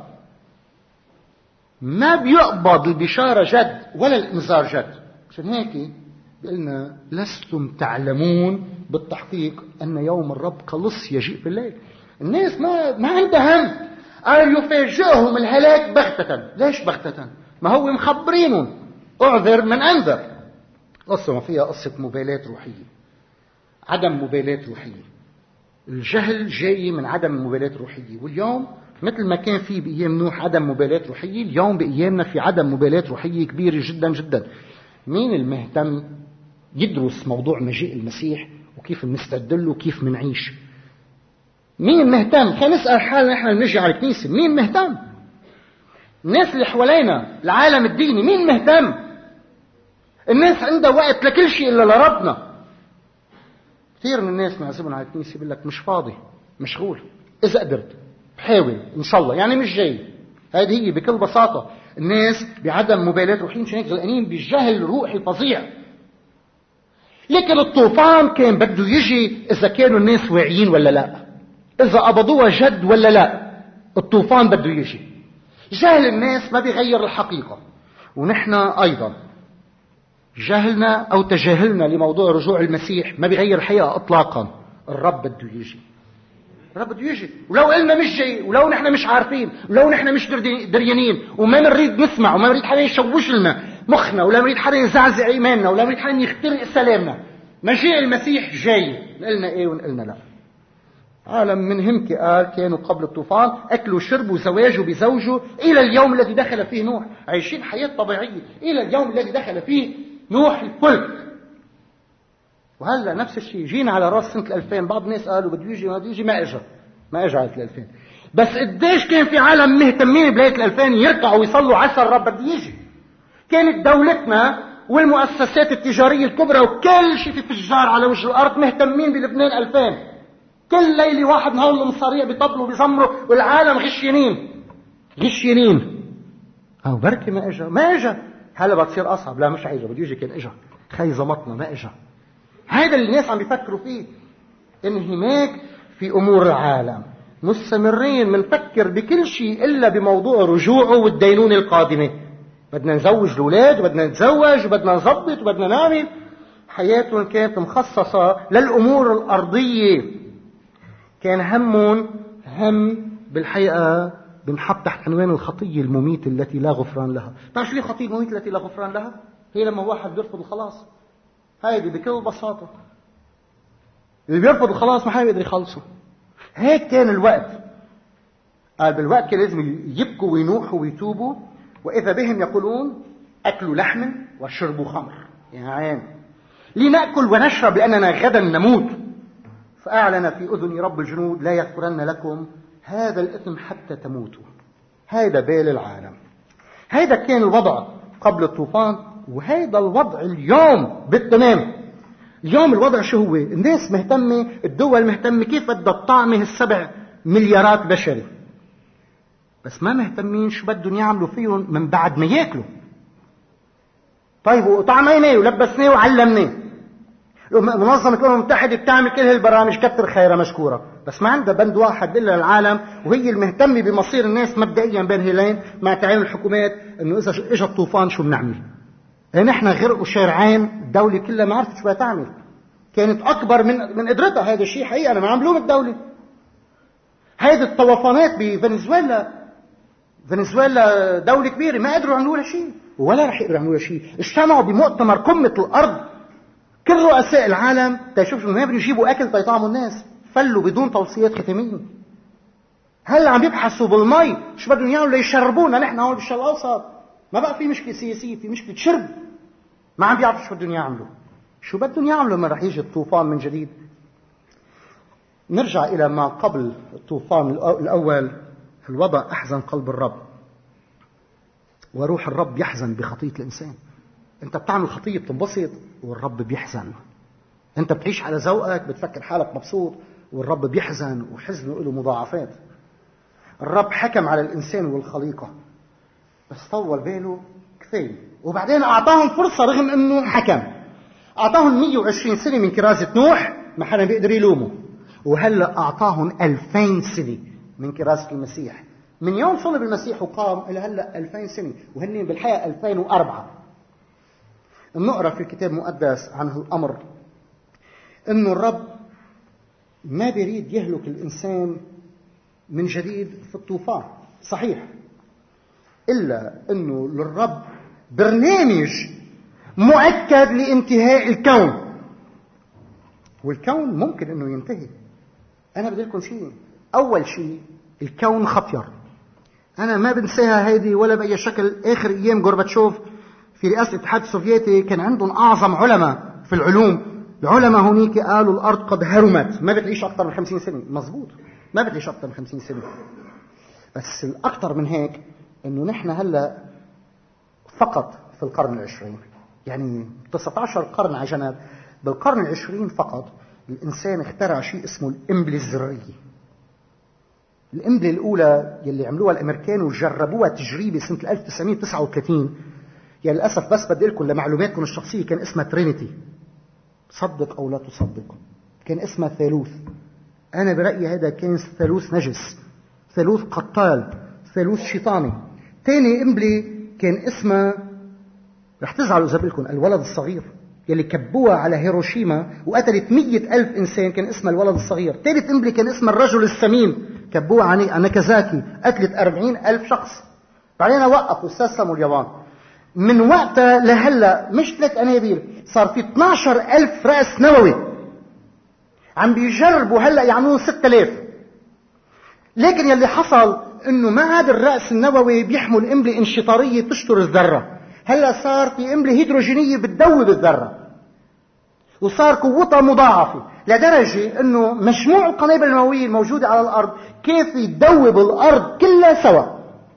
ما بيقبض البشارة جد ولا الإنذار جد. عشان هيك قلنا لستم تعلمون بالتحقيق أن يوم الرب كلص يجيء في الليل. الناس ما ما عندها هم، قال يفاجئهم الهلاك بغتة. ليش بغتة؟ ما هو مخبرينهم اعذر من انذر. قصة ما فيها قصة مبالاة روحية، عدم مبالاة روحية. الجهل جاي من عدم مبالاة روحية، واليوم مثل ما كان في بأيام نوح عدم مبالاة روحية، اليوم بأيامنا في عدم مبالاة روحية كبيرة جدا جدا. مين المهتم يدرس موضوع مجيء المسيح وكيف نستعد له وكيف منعيش؟ مين مهتم؟ خلينا نسأل حالنا احنا نجي على الكنيسة، مين مهتم؟ الناس اللي حوالينا، العالم الديني، مين مهتم؟ الناس عندها وقت لكل شيء إلا لربنا. كثير من الناس معزمون على الكنيسة بيقول لك مش فاضي، مشغول، إذا قدرت بحاول إن شاء الله، يعني مش جاي. هذه هي بكل بساطة الناس بعدم مبالاة روحية، مشان هيك غرقانين بالجهل روحي فظيع. لكن الطوفان كان بده يجي إذا كانوا الناس واعيين ولا لا، إذا قبضوها جد ولا لا. الطوفان بده يجي. جهل الناس ما بيغير الحقيقة، ونحن أيضا جهلنا أو تجاهلنا لموضوع رجوع المسيح ما بيغير الحقيقة إطلاقا. الرب بده يجي، الرب بده يجي، ولو قلنا مش جاي، ولو نحن مش عارفين، ولو نحن مش دريانين، وما نريد نسمع، وما نريد حدا يشوش لنا مخنا، ولا نريد حدا يزعزع إيماننا، ولا نريد حدا يخترق سلامنا، مجيء المسيح جاي. نقلنا إيه ونقلنا لا. عالم من همك قال كانوا قبل الطوفان أكلوا شربوا زواجوا بزوجوا إلى اليوم الذي دخل فيه نوح، عايشين حياة طبيعية إلى اليوم الذي دخل فيه نوح الفلك. وهلا نفس الشيء، جينا على راس سنة الألفين، بعض الناس قالوا بده يجي ما بده يجي، ما اجى ما اجى على الألفين. بس قديش كان في عالم مهتمين بليلة الألفين يركعوا ويصلوا عسى الرب بده يجي. كانت دولتنا والمؤسسات التجارية الكبرى وكل شيء في تجار على وجه الأرض مهتمين بلبنان ألفين. كل ليلة واحد من هول المصاريع بيطبلوا بيزمروا، والعالم غشينين غشينين. أو بركي ما اجى ما اجى. هلا بتصير أصعب، لا مش عايزه بده يجي، كان اجى خي زمطنا ما اجى. هذا اللي الناس عم بيفكروا فيه، انهماك في أمور العالم، مستمرين منفكر بكل شيء إلا بموضوع رجوعه والدينونة القادمة. بدنا نزوج الأولاد وبدنا نتزوج وبدنا نظبط وبدنا نعمل. حياتهم كانت مخصصة للأمور الأرضية. كان همهم هم بالحقيقة بنحط تحت عنوان الخطية المميتة التي لا غفران لها. تعرف شو الخطية المميتة التي لا غفران لها؟ هي لما واحد بيرفض الخلاص. هيدي بكل بساطة اللي بيرفض الخلاص ما حدا يقدر يخلصه. هيك كان الوقت. قال بالوقت كان لازم يبكوا وينوحوا ويتوبوا، وإذا بهم يقولون أكلوا لحم وشربوا خمر. يا عين لنأكل ونشرب لأننا غدا نموت. فأعلن في أذن رب الجنود لا يغفرن لكم هذا الإثم حتى تموتوا. هذا بال العالم. هذا كان الوضع قبل الطوفان، وهذا الوضع اليوم بالتمام. اليوم الوضع شو هو؟ الناس مهتمة، الدول مهتمة كيف بدها تطعمه السبع مليارات بشري، بس ما مهتمين شو بدهم يعملوا فيهم من بعد ما ياكلوا. طيب وطعميناه ولبسناه وعلمناه. منظمة الأمم المتحدة بتعمل كل هالبرامج كتر خيرها مشكورة، بس ما عندها بند واحد إلا العالم، وهي المهتمة بمصير الناس مبدئيا بين هيلين مع تعاون الحكومات، إنه إذا إجا الطوفان شو بنعمل. نحن غرقوا شارعين، الدولة كلها ما عرفت شو بدها تعمل، كانت أكبر من من قدرتها. هذا الشيء حقيقة، أنا ما عم بلوم الدولة. هذه الطوفانات بفنزويلا، فنزويلا دولة كبيرة، ما قدروا يعملوا لها شيء ولا رح يقدروا يعملوا لها شيء. اجتمعوا بمؤتمر قمة الأرض كل رؤساء العالم تشوف إنه ما بدهم يجيبوا أكل تيطعموا الناس، فلوا بدون توصيات ختامية. هلا عم يبحثوا بالمي شو بدهم يعملوا ليشربونا نحن هون بالشرق الأوسط. ما بقى في مشكلة سياسية، في مشكلة شرب. ما عم بيعرفوا شو بدهم يعملوا. شو بدهم يعملوا لما رح يجي الطوفان من جديد؟ نرجع إلى ما قبل الطوفان الأول. الوضع أحزن قلب الرب، وروح الرب يحزن بخطية الإنسان. أنت بتعمل خطية بتنبسط والرب بيحزن. أنت بتعيش على ذوقك بتفكر حالك مبسوط والرب بيحزن، وحزنه له مضاعفات. الرب حكم على الإنسان والخليقة بس طول باله كفاية، وبعدين أعطاهم فرصة رغم أنه حكم. أعطاهم مئة وعشرين سنة من كرازة نوح ما حدا بيقدر يلومه، وهلأ أعطاهم ألفين سنة من كرازة المسيح. من يوم صلب المسيح وقام إلى هلأ ألفين سنة، وهن بالحقيقة ألفين وأربعة. نقرأ في الكتاب المقدس عن الأمر أنه الرب ما بيريد يهلك الإنسان من جديد في الطوفان، صحيح، إلا أنه للرب برنامج مؤكد لانتهاء الكون، والكون ممكن أنه ينتهي. أنا بدي لكم شيء. أول شيء الكون خطير، أنا ما بنساها هيدي ولا بأي شكل. آخر أيام غورباتشوف في رئاسة الاتحاد السوفيتي كان عندهم أعظم علماء في العلوم. العلماء هونيك قالوا الأرض قد هرمت، ما بتعيش أكثر من خمسين سنة. مزبوط، ما بتعيش أكثر من خمسين سنة. بس الأكثر من هيك إنه نحن هلا فقط في القرن العشرين، يعني تسعة عشر قرن على جنب، بالقرن العشرين فقط الإنسان اخترع شيء اسمه القنبلة الذرية. القنبلة الأولى يلي عملوها الأمريكان وجربوها تجريبي سنة ألف وتسعمئة وتسعة وثلاثين، يا للأسف بس بدي لكم لمعلوماتكم الشخصية كان اسمها ترينيتي، صدق أو لا تصدق، كان اسمها ثالوث. أنا برأيي هذا كان ثالوث نجس، ثالوث قتال، ثالوث شيطاني. تاني قنبلة كان اسمها، رح تزعلوا إذا بقول لكم، الولد الصغير، يلي كبوها على هيروشيما وقتلت مئة ألف إنسان، كان اسمها الولد الصغير. ثالث قنبلة كان اسمها الرجل السمين، كبوها عن ناكازاكي، قتلت أربعين ألف شخص. بعدين وقفوا استسلموا اليابان. من وقتها لهلا مش ثلاث أنابيب، صار في اثني عشر ألف رأس نووي عم بيجربوا هلا يعملوا ستة آلاف. لكن يلي حصل انه ما عاد الرأس النووي بيحمل قنبلة انشطارية تشتر الذرة، هلا صار في قنبلة هيدروجينية بتدوب الذرة، وصار قوتها مضاعفة لدرجة انه مجموع القنابل النووية الموجودة على الارض كيف يدوب الارض كلها سوا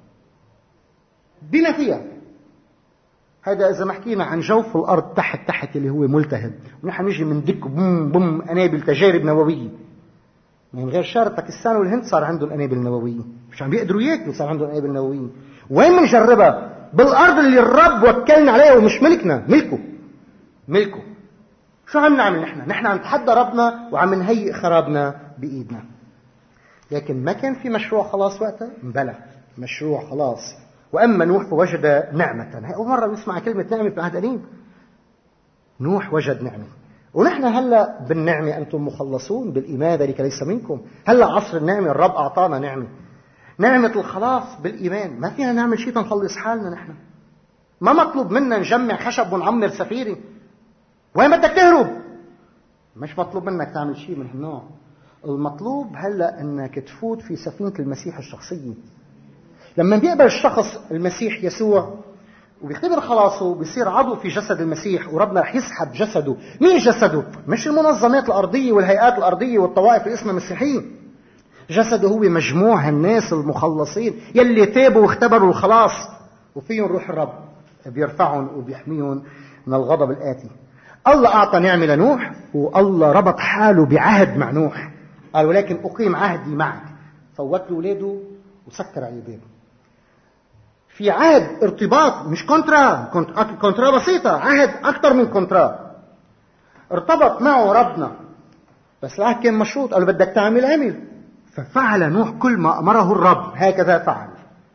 بما فيها. هذا إذا ما حكينا عن جوف الأرض تحت تحت اللي هو ملتهب، ونحن نجي من دك بوم بوم أنابل تجارب نووية. من غير شرط باكستان والهند صار عندهم أنابل نووية، مش عم بيقدروا ياكلوا صار عندهم أنابل نووية. وين بنجربها؟ بالأرض اللي الرب وكلنا عليها ومش ملكنا، ملكه ملكه. شو عم نعمل نحن؟ نحن عم نتحدى ربنا وعم نهيئ خرابنا بإيدنا. لكن ما كان في مشروع خلاص وقتها؟ بلى مشروع خلاص. وأما نوح فوجد نعمة. أول مرة نسمع كلمة نعمة في العهد القديم. نوح وجد نعمة، ونحن هلأ بالنعمة أنتم مخلصون بالإيمان ذلك ليس منكم. هلأ عصر النعمة، الرب أعطانا نعمة، نعمة الخلاص بالإيمان. ما فينا نعمل شيء تنخلص حالنا نحن. ما مطلوب منا نجمع خشب ونعمر سفيرة. وين بدك تهرب؟ مش مطلوب منك تعمل شيء من هالنوع. المطلوب هلأ أنك تفوت في سفينة المسيح الشخصية. لما بيقبل الشخص المسيح يسوع وبيختبر خلاصه بيصير عضو في جسد المسيح، وربنا رح يسحب جسده. مين جسده؟ مش المنظمات الأرضية والهيئات الأرضية والطوائف اللي اسمها مسيحيين. جسده هو مجموع الناس المخلصين يلي تابوا واختبروا الخلاص، وفيهم روح الرب بيرفعهم وبيحميهم من الغضب الآتي. الله أعطى نعمة لنوح، والله ربط حاله بعهد مع نوح. قال ولكن أقيم عهدي معك. فوت له ولاده وسكر عليه بابه. في عهد ارتباط، مش كونترا، كونترا بسيطة، عهد أكثر من كونترا. ارتبط معه ربنا، بس العهد كان مشروط. قال بدك تعمل عمل. ففعل نوح كل ما أمره الرب، هكذا فعل.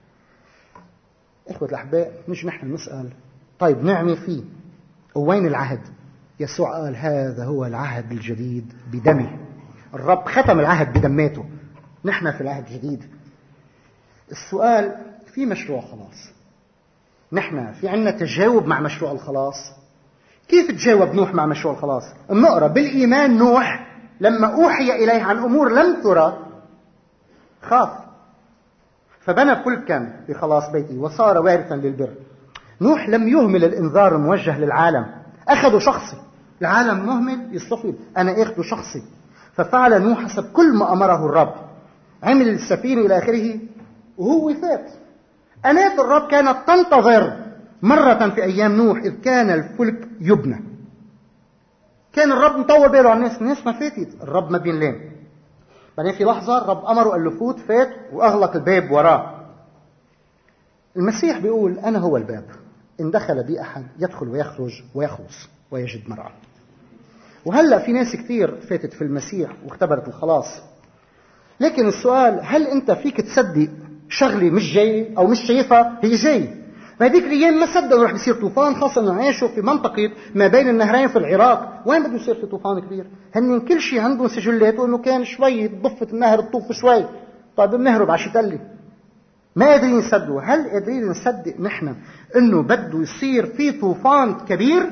إخوة الأحباء، مش نحن نسأل طيب نعمل فيه وين العهد؟ يسوع قال هذا هو العهد الجديد بدمه. الرب ختم العهد بدماته، نحن في العهد الجديد. السؤال، في مشروع خلاص، نحن في عنا تجاوب مع مشروع الخلاص. كيف تجاوب نوح مع مشروع الخلاص؟ نقرأ بالإيمان نوح لما أوحي إليه عن أمور لم ترى خاف، فبنى فلكا بخلاص بيته وصار وارثا للبر. نوح لم يهمل الإنذار الموجه للعالم، أخذوا شخصي. العالم مهمل يستفيد، أنا أخذه شخصي. ففعل نوح حسب كل ما أمره الرب، عمل السفينة إلى آخره وهو فات. أناة الرب كانت تنتظر مرة في أيام نوح إذ كان الفلك يبنى. كان الرب مطول باله على الناس، الناس ما فاتت، الرب ما بينلام. بعدين في لحظة الرب أمره قال له فوت، فات وأغلق الباب وراه. المسيح بيقول أنا هو الباب، إن دخل بي أحد يدخل ويخرج ويخلص ويجد مرعى. وهلأ في ناس كتير فاتت في المسيح واختبرت الخلاص. لكن السؤال، هل أنت فيك تصدق شغلة مش جاي أو مش شايفها هي جاي؟ فهذيك الأيام ما صدقوا رح بيصير طوفان، خاصة أنه عايشوا في منطقة ما بين النهرين في العراق. وين بده يصير في طوفان كبير؟ هن كل شيء عندهم سجلات وأنه كان شوي ضفة النهر تطوف شوي، طيب بنهرب على شتلة. ما قادرين يصدقوا. هل قادرين نصدق نحن أنه بده يصير في طوفان كبير؟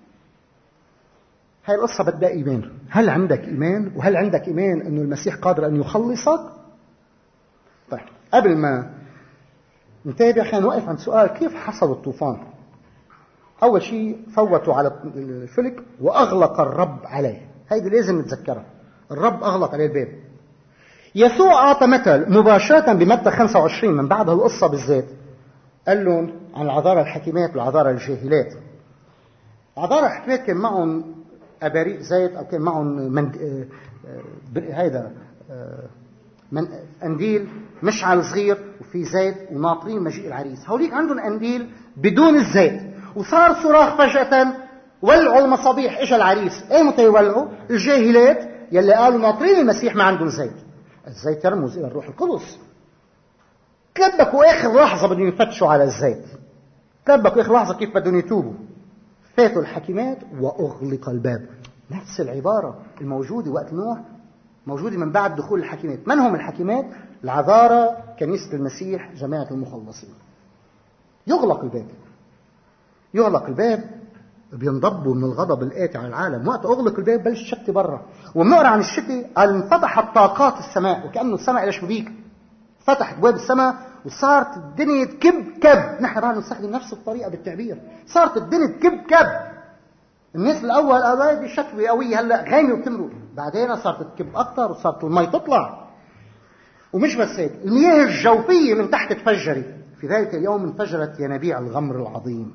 هاي القصة بدها إيمان. هل عندك إيمان؟ وهل عندك إيمان أنه المسيح قادر أن يخلصك؟ طيب قبل ما نتابع خلينا نوقف عند سؤال، كيف حصل الطوفان؟ أول شيء فوتوا على الفلك وأغلق الرب عليه. هيدي لازم نتذكرها، الرب أغلق عليه الباب. يسوع أعطى مثل مباشرة بمتى خمسة وعشرين من بعد هالقصة بالذات، قال لهم عن العذارى الحكيمات والعذارى الجاهلات. العذارى الحكيمات كان معهم أباريق زيت، أو كان معهم من هيدا من أنديل مشعل صغير وفي زيت وناطرين مجيء العريس. هوليك عندهم أنديل بدون الزيت، وصار صراخ فجأة ولعوا المصابيح، إجا العريس. أي متى يولعوا؟ الجاهلات يلي قالوا ناطرين المسيح ما عندهم زيت. الزيت يرمز إلى الروح القدس. تلبكوا آخر لحظة بدهم يفتشوا على الزيت، تلبكوا آخر لحظة كيف بدهم يتوبوا. فاتوا الحكيمات وأغلق الباب. نفس العبارة الموجودة وقت نوح موجودة من بعد دخول الحكيمات. من هم الحكيمات؟ العذارى، كنيسة المسيح، جماعة المخلصين. يغلق الباب، يغلق الباب، بينضبوا من الغضب الآتي على العالم. وقت أغلق الباب بلش الشتي برا. وبنقرأ عن الشتي قال انفتحت طاقات السماء، وكأنه السماء إلى شبيك، فتحت بواب السماء وصارت الدنيا تكب كب. نحن راح نستخدم نفس الطريقة بالتعبير. صارت الدنيا تكب كب. الناس الأول قالوا هذه شتوي قوية هلا غيمي وتمرق، بعدين صارت تكب أكثر وصارت المي تطلع. ومش بس هيك، المياه الجوفية من تحت تفجرت. في ذلك اليوم انفجرت ينابيع الغمر العظيم.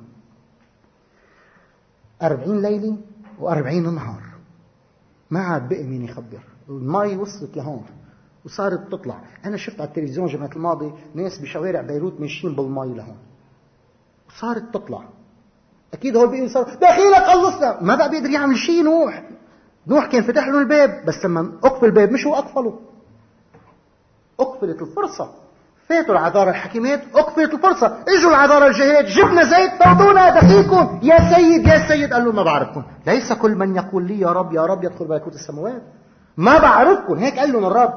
أربعين ليلة وأربعين نهار ما عاد بقي مين يخبر. المي وصلت لهون وصارت تطلع. أنا شفت على التلفزيون جمعة الماضي ناس بشوارع بيروت ماشيين بالمي لهون وصارت تطلع. أكيد هو بيقول صار دخيلك خلصنا، ما بقى بيقدر يعمل شيء. نوح نوح كان فتح له الباب، بس لما أقفل الباب مش هو أقفله، أقفلت الفرصة. فاتوا العذارى الحكيمات، أقفلت الفرصة. إجوا العذارى الجاهلات، جبنا زيت فوتونا دخيلكم يا سيد يا سيد. قال له ما بعرفكم، ليس كل من يقول لي يا رب يا رب يدخل ملكوت السماوات. ما بعرفكم، هيك قال لهم الرب.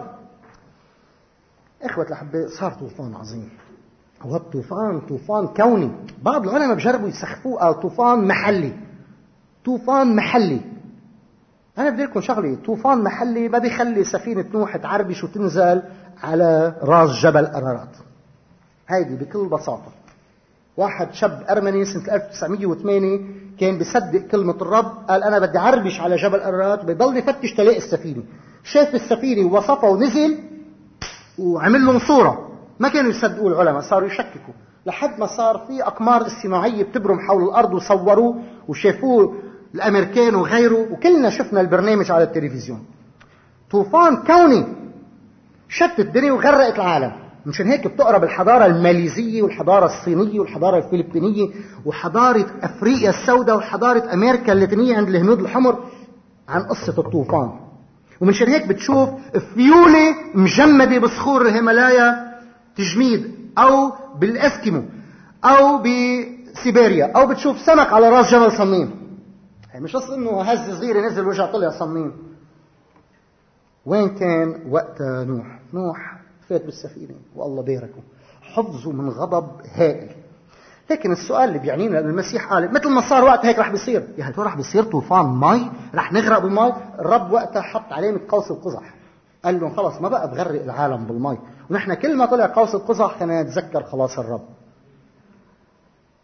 إخوة الأحباء، صار طوفان عظيم. هو الطوفان طوفان كوني. بعض العلماء بجربوا يسخفوه، قال طوفان محلي. طوفان محلي. أنا بدي لكم شغلة، طوفان محلي ما بيخلي سفينة نوح تعربش وتنزل على راس جبل أرارات. هيدي بكل بساطة. واحد شاب أرمني سنة ألف وتسعمية وثمانية كان بيصدق كلمة الرب، قال أنا بدي عربش على جبل أرارات، بيضل يفتش تلاقي السفينة. شاف السفينة ووصفها ونزل وعمل لهم صورة. ما كانوا يصدقوا العلماء، صاروا يشككوا لحد ما صار في أقمار اصطناعية بتبرم حول الأرض وصوروه وشافوه الأمريكان وغيره، وكلنا شفنا البرنامج على التلفزيون. طوفان كوني شتت الدنيا وغرقت العالم. مشان هيك بتقرب الحضارة الماليزية والحضارة الصينية والحضارة الفلبينية وحضارة أفريقيا السوداء وحضارة أمريكا اللاتينية عند الهنود الحمر عن قصة الطوفان. ومنشان هيك بتشوف فيولة مجمدة بصخور الهيمالايا تجميد، أو بالأسكيمو، أو بسيبيريا، أو بتشوف سمك على راس جبل صميم. مش قصة إنه هز صغير نزل وجع طلع صميم. وين كان وقت نوح؟ نوح فات بالسفينة والله باركه، حفظوا من غضب هائل. لكن السؤال اللي بيعنينا، المسيح قال مثل ما صار وقت هيك رح بيصير. يا هل رح بيصير طوفان مي رح نغرق بالمي؟ الرب وقتها حط علامة قوس القزح، قال لهم خلاص ما بقى تغرق العالم بالمي. ونحن كل ما طلع قوس القزح كان نتذكر خلاص الرب.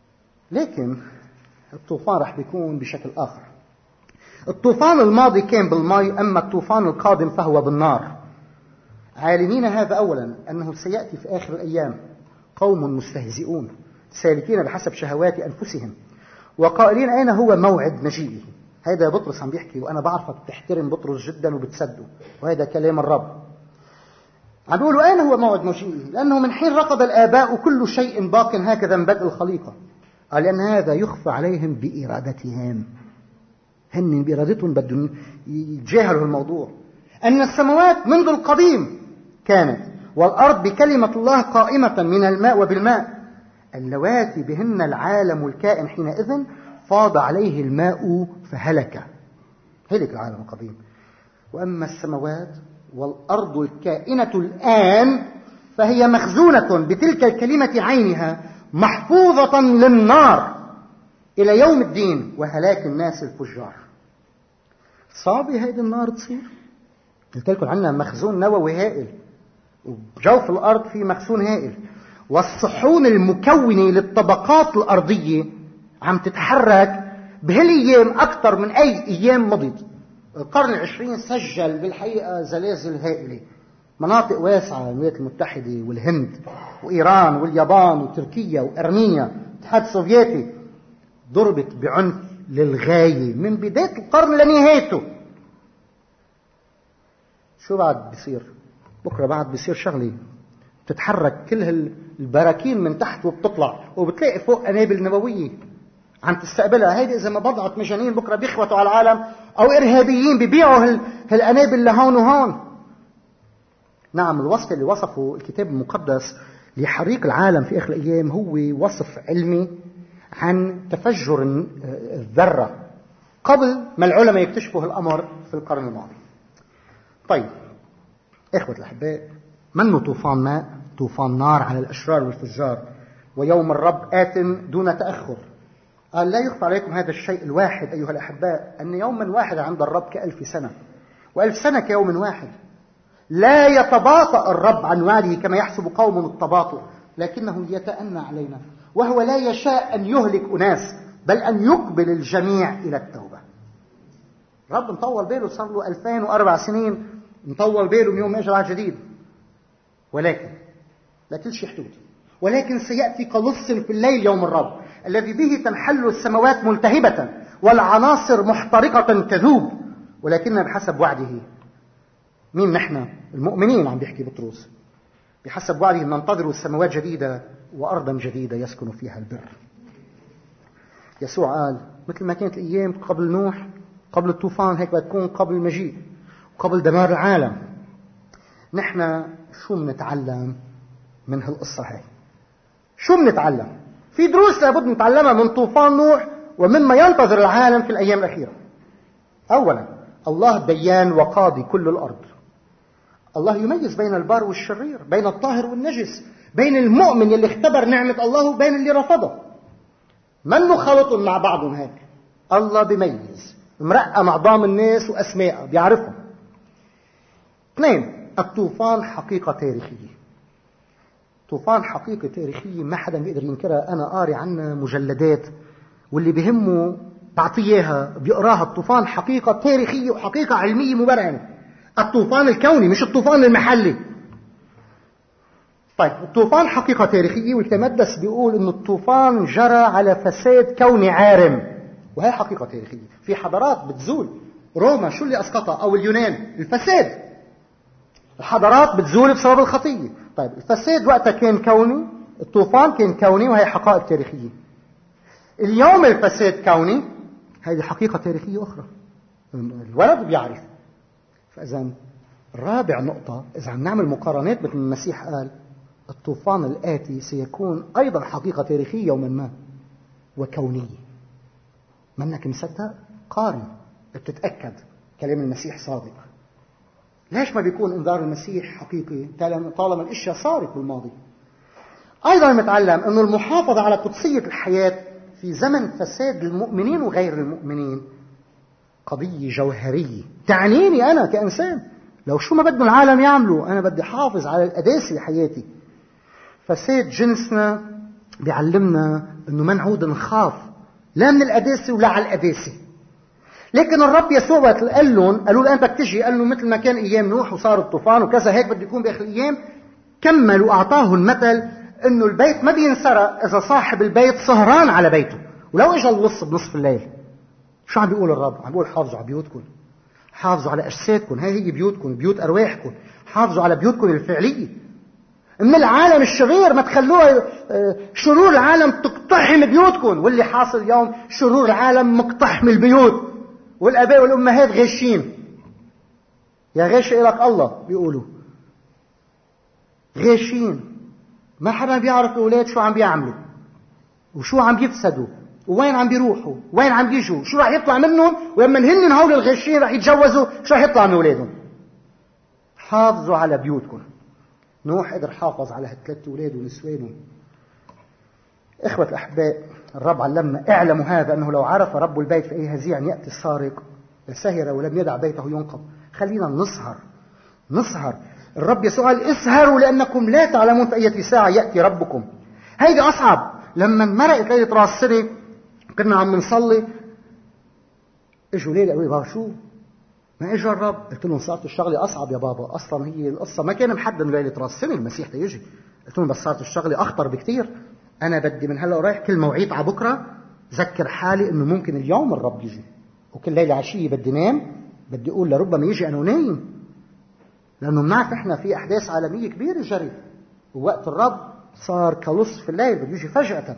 لكن الطوفان رح بيكون بشكل آخر. الطوفان الماضي كان بالماء، أما الطوفان القادم فهو بالنار. عالمين هذا أولا، أنه سيأتي في آخر الأيام قوم مستهزئون سالكين بحسب شهوات أنفسهم وقائلين أين هو موعد مجيئه. هذا بطرس عم بيحكي، وأنا بعرفك بتحترم بطرس جدا وبتصده، وهذا كلام الرب. عم بيقولوا أين هو موعد مجيئه، لأنه من حين رقد الآباء كل شيء باق هكذا من بدء الخليقة. قال لأن هذا يخفى عليهم بإرادتهم، هن بإرادتهم بدهم يتجاهلوا الموضوع. أن السماوات منذ القديم كانت، والأرض بكلمة الله قائمة من الماء وبالماء، اللواتي بهن العالم الكائن حينئذ فاض عليه الماء فهلك. هلك العالم القديم. وأما السماوات والأرض الكائنة الآن فهي مخزونة بتلك الكلمة عينها محفوظة للنار إلى يوم الدين وهلاك الناس الفجار. صعبة هذه النار تصير. قلت لكم عندنا مخزون نووي هائل، وبجوف الأرض في مخزون هائل، والصحون المكونة للطبقات الأرضية عم تتحرك بهالأيام أكثر من أي أيام مضت. القرن العشرين سجل بالحقيقة زلازل هائلة. مناطق واسعة، الولايات المتحدة والهند وإيران واليابان وتركيا وأرمينيا الاتحاد السوفيتي ضربت بعنف للغاية من بداية القرن لنهايته. شو بعد بيصير؟ بكرة بعد بيصير شغلي، بتتحرك كل البراكين من تحت وبتطلع، وبتلاقي فوق قنابل نووية عم تستقبلها. هيدي إذا ما بضعت مجانين بكرة بيخوتوا على العالم، أو إرهابيين بيبيعوا هالقنابل لهون وهون. نعم، الوصف اللي وصفه الكتاب المقدس لحريق العالم في آخر الأيام هو وصف علمي عن تفجر الذرة قبل ما العلماء يكتشفوا الأمر في القرن الماضي. طيب إخوة الأحباء، منه طوفان ماء، طوفان نار على الأشرار والفجار، ويوم الرب آت دون تأخر. قال لا يخفى عليكم هذا الشيء الواحد أيها الأحباء، أن يوما واحد عند الرب كألف سنة، وألف سنة كيوم واحد. لا يتباطأ الرب عن وعده كما يحسب قوم التباطؤ، لكنه يتأنى علينا، وهو لا يشاء أن يهلك أناس بل أن يقبل الجميع إلى التوبة. الرب مطول باله، صار له ألفين وأربع سنين مطول باله من يوم أجل عهد جديد، ولكن لا كل شيء حدود. ولكن سيأتي كلص في الليل يوم الرب الذي به تنحل السماوات ملتهبة والعناصر محترقة كذوب، ولكن بحسب وعده. مين نحن؟ المؤمنين عم بيحكي بطرس. بحسب وعده ننتظر السماوات جديدة وأرضا جديدة يسكن فيها البر. يسوع قال مثل ما كانت الأيام قبل نوح قبل الطوفان، هيك بتكون قبل المجيء وقبل دمار العالم. نحن شو منتعلم من هالقصة هاي؟ شو منتعلم؟ في دروس لابد نتعلمها من طوفان نوح ومما ينتظر العالم في الأيام الأخيرة. أولا، الله ديان وقاضي كل الأرض. الله يميز بين البار والشرير، بين الطاهر والنجس، بين المؤمن اللي اختبر نعمة الله وبين اللي رفضه. منه خلط مع بعضهم هيك. الله بيميز، مرقم أعضام الناس وأسماء بيعرفهم. اثنين، الطوفان حقيقة تاريخية. طوفان حقيقة تاريخية ما حدا بيقدر ينكرها. أنا قاري عنها مجلدات، واللي بهمه بعطيها بيقراها. الطوفان حقيقة تاريخية وحقيقة علمية مبرهنة. الطوفان الكوني مش الطوفان المحلي. طيب، الطوفان حقيقة تاريخية، والتمدس بيقول إن الطوفان جرى على فساد كوني عارم، وهي حقيقة تاريخية. في حضارات بتزول. روما شو اللي أسقطها؟ أو اليونان؟ الفساد. الحضارات بتزول بسبب الخطية. طيب، الفساد وقتها كان كوني، الطوفان كان كوني، وهي حقائق تاريخية. اليوم الفساد كوني، هذه حقيقة تاريخية أخرى. الولد بيعرف. فإذا رابع نقطة، إذا عم نعمل مقارنات مثل المسيح قال الطوفان الآتي سيكون أيضا حقيقة تاريخية يوما ما وكونية. منك مصدق؟ قارن بتتأكد كلام المسيح صادق. ليش ما بيكون انذار المسيح حقيقي طالما الاشياء صارت بالماضي؟ ايضا نتعلم أن المحافظة على قدسية الحياة في زمن فساد المؤمنين وغير المؤمنين قضية جوهرية تعنيني أنا كإنسان. لو شو ما بدنا العالم يعملوا، أنا بدي حافظ على القداسة لحياتي. فساد جنسنا بيعلمنا أنه ما نعود نخاف لا من القداسة ولا على القداسة. لكن الرب يسوع وقت قال لهم، قالوا له أنت بتجي، قال له مثل ما كان أيام نوح وصار الطوفان وكذا هيك بده يكون بآخر الأيام. كمل وأعطاه المثل أنه البيت ما بينسرق إذا صاحب البيت سهران على بيته، ولو إجا اللص بنصف الليل. شو عم بيقول الرب؟ عم بيقول حافظوا على بيوتكم، حافظوا على أجسادكم، هاي هي بيوتكم، بيوت أرواحكم، حافظوا على بيوتكم الفعلية. من العالم الشرير ما تخلوها شرور العالم تقتحم بيوتكم، واللي حاصل اليوم شرور العالم مقتحم البيوت، والآباء والأمهات غاشين. يا غاش إلك الله بيقولوا، غاشين. ما حدا بيعرف الأولاد شو عم بيعملوا وشو عم بيفسدوا ووين عم بيروحوا وين عم بيجوا، شو راح يطلع منهم، ولما هن هول الغاشين راح يتجوزوا شو راح يطلع من أولادهم. حافظوا على بيوتكم. نوح قدر حافظ على هالثلاث أولاد ونسوانهم. إخوة الأحباء، الرب علمنا اعلموا هذا أنه لو عرف رب البيت في أي هزيع يأتي السارق لسهر ولم يدع بيته ينقض. خلينا نسهر نسهر. الرب يسوع قال اسهروا لأنكم لا تعلمون في أي ساعة يأتي ربكم. هيدي أصعب. لما مرقت ليلة راس السنة كنا عم نصلي، اجوا ليلة قالوا لي بابا شو ما اجى الرب؟ قلت لهم صارت الشغله اصعب يا بابا. اصلا هي القصه ما كان محدد ليله راس السنه المسيح تيجي. قلت لهم بس صارت الشغله اخطر بكثير. انا بدي من هلا ورايح كل موعيد على بكره ذكر حالي انه ممكن اليوم الرب يجي، وكل ليله عشيه بدي نام بدي اقول لربما يجي انا نايم، لانه بنعرف احنا في احداث عالميه كبيره جرت، ووقت الرب صار كلص في الليل بده يجي فجاه.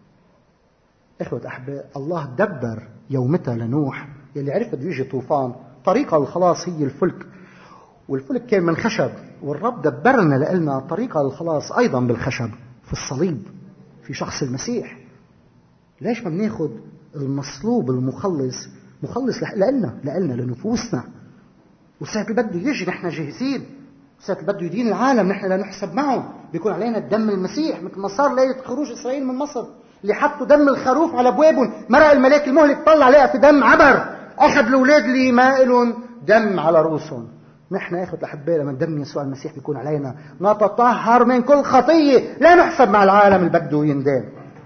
اخوه احباء، الله دبر يومتها لنوح يلي عرف بده يجي طوفان. طريقة للخلاص هي الفلك، والفلك كان من خشب، والرب دبرنا لنا طريقة للخلاص أيضا بالخشب في الصليب في شخص المسيح. ليش ما بناخد المصلوب المخلص مخلص لنا لنا لنفوسنا؟ وساعة اللي بده يجي نحن جاهزين، وساعة اللي بده يدين العالم نحن لا نحسب معه، بيكون علينا الدم المسيح مثل ما صار ليلة خروج إسرائيل من مصر اللي حطوا دم الخروف على أبوابهم. مرق الملاك المهلك طلع لقى في دم عبر، أخذ الأولاد اللي ما إلهم دم على رؤوسهم. نحن يا أخوة الأحباء لما دم يسوع المسيح بيكون علينا نتطهر من كل خطية، لا نحسب مع العالم اللي بده يندان.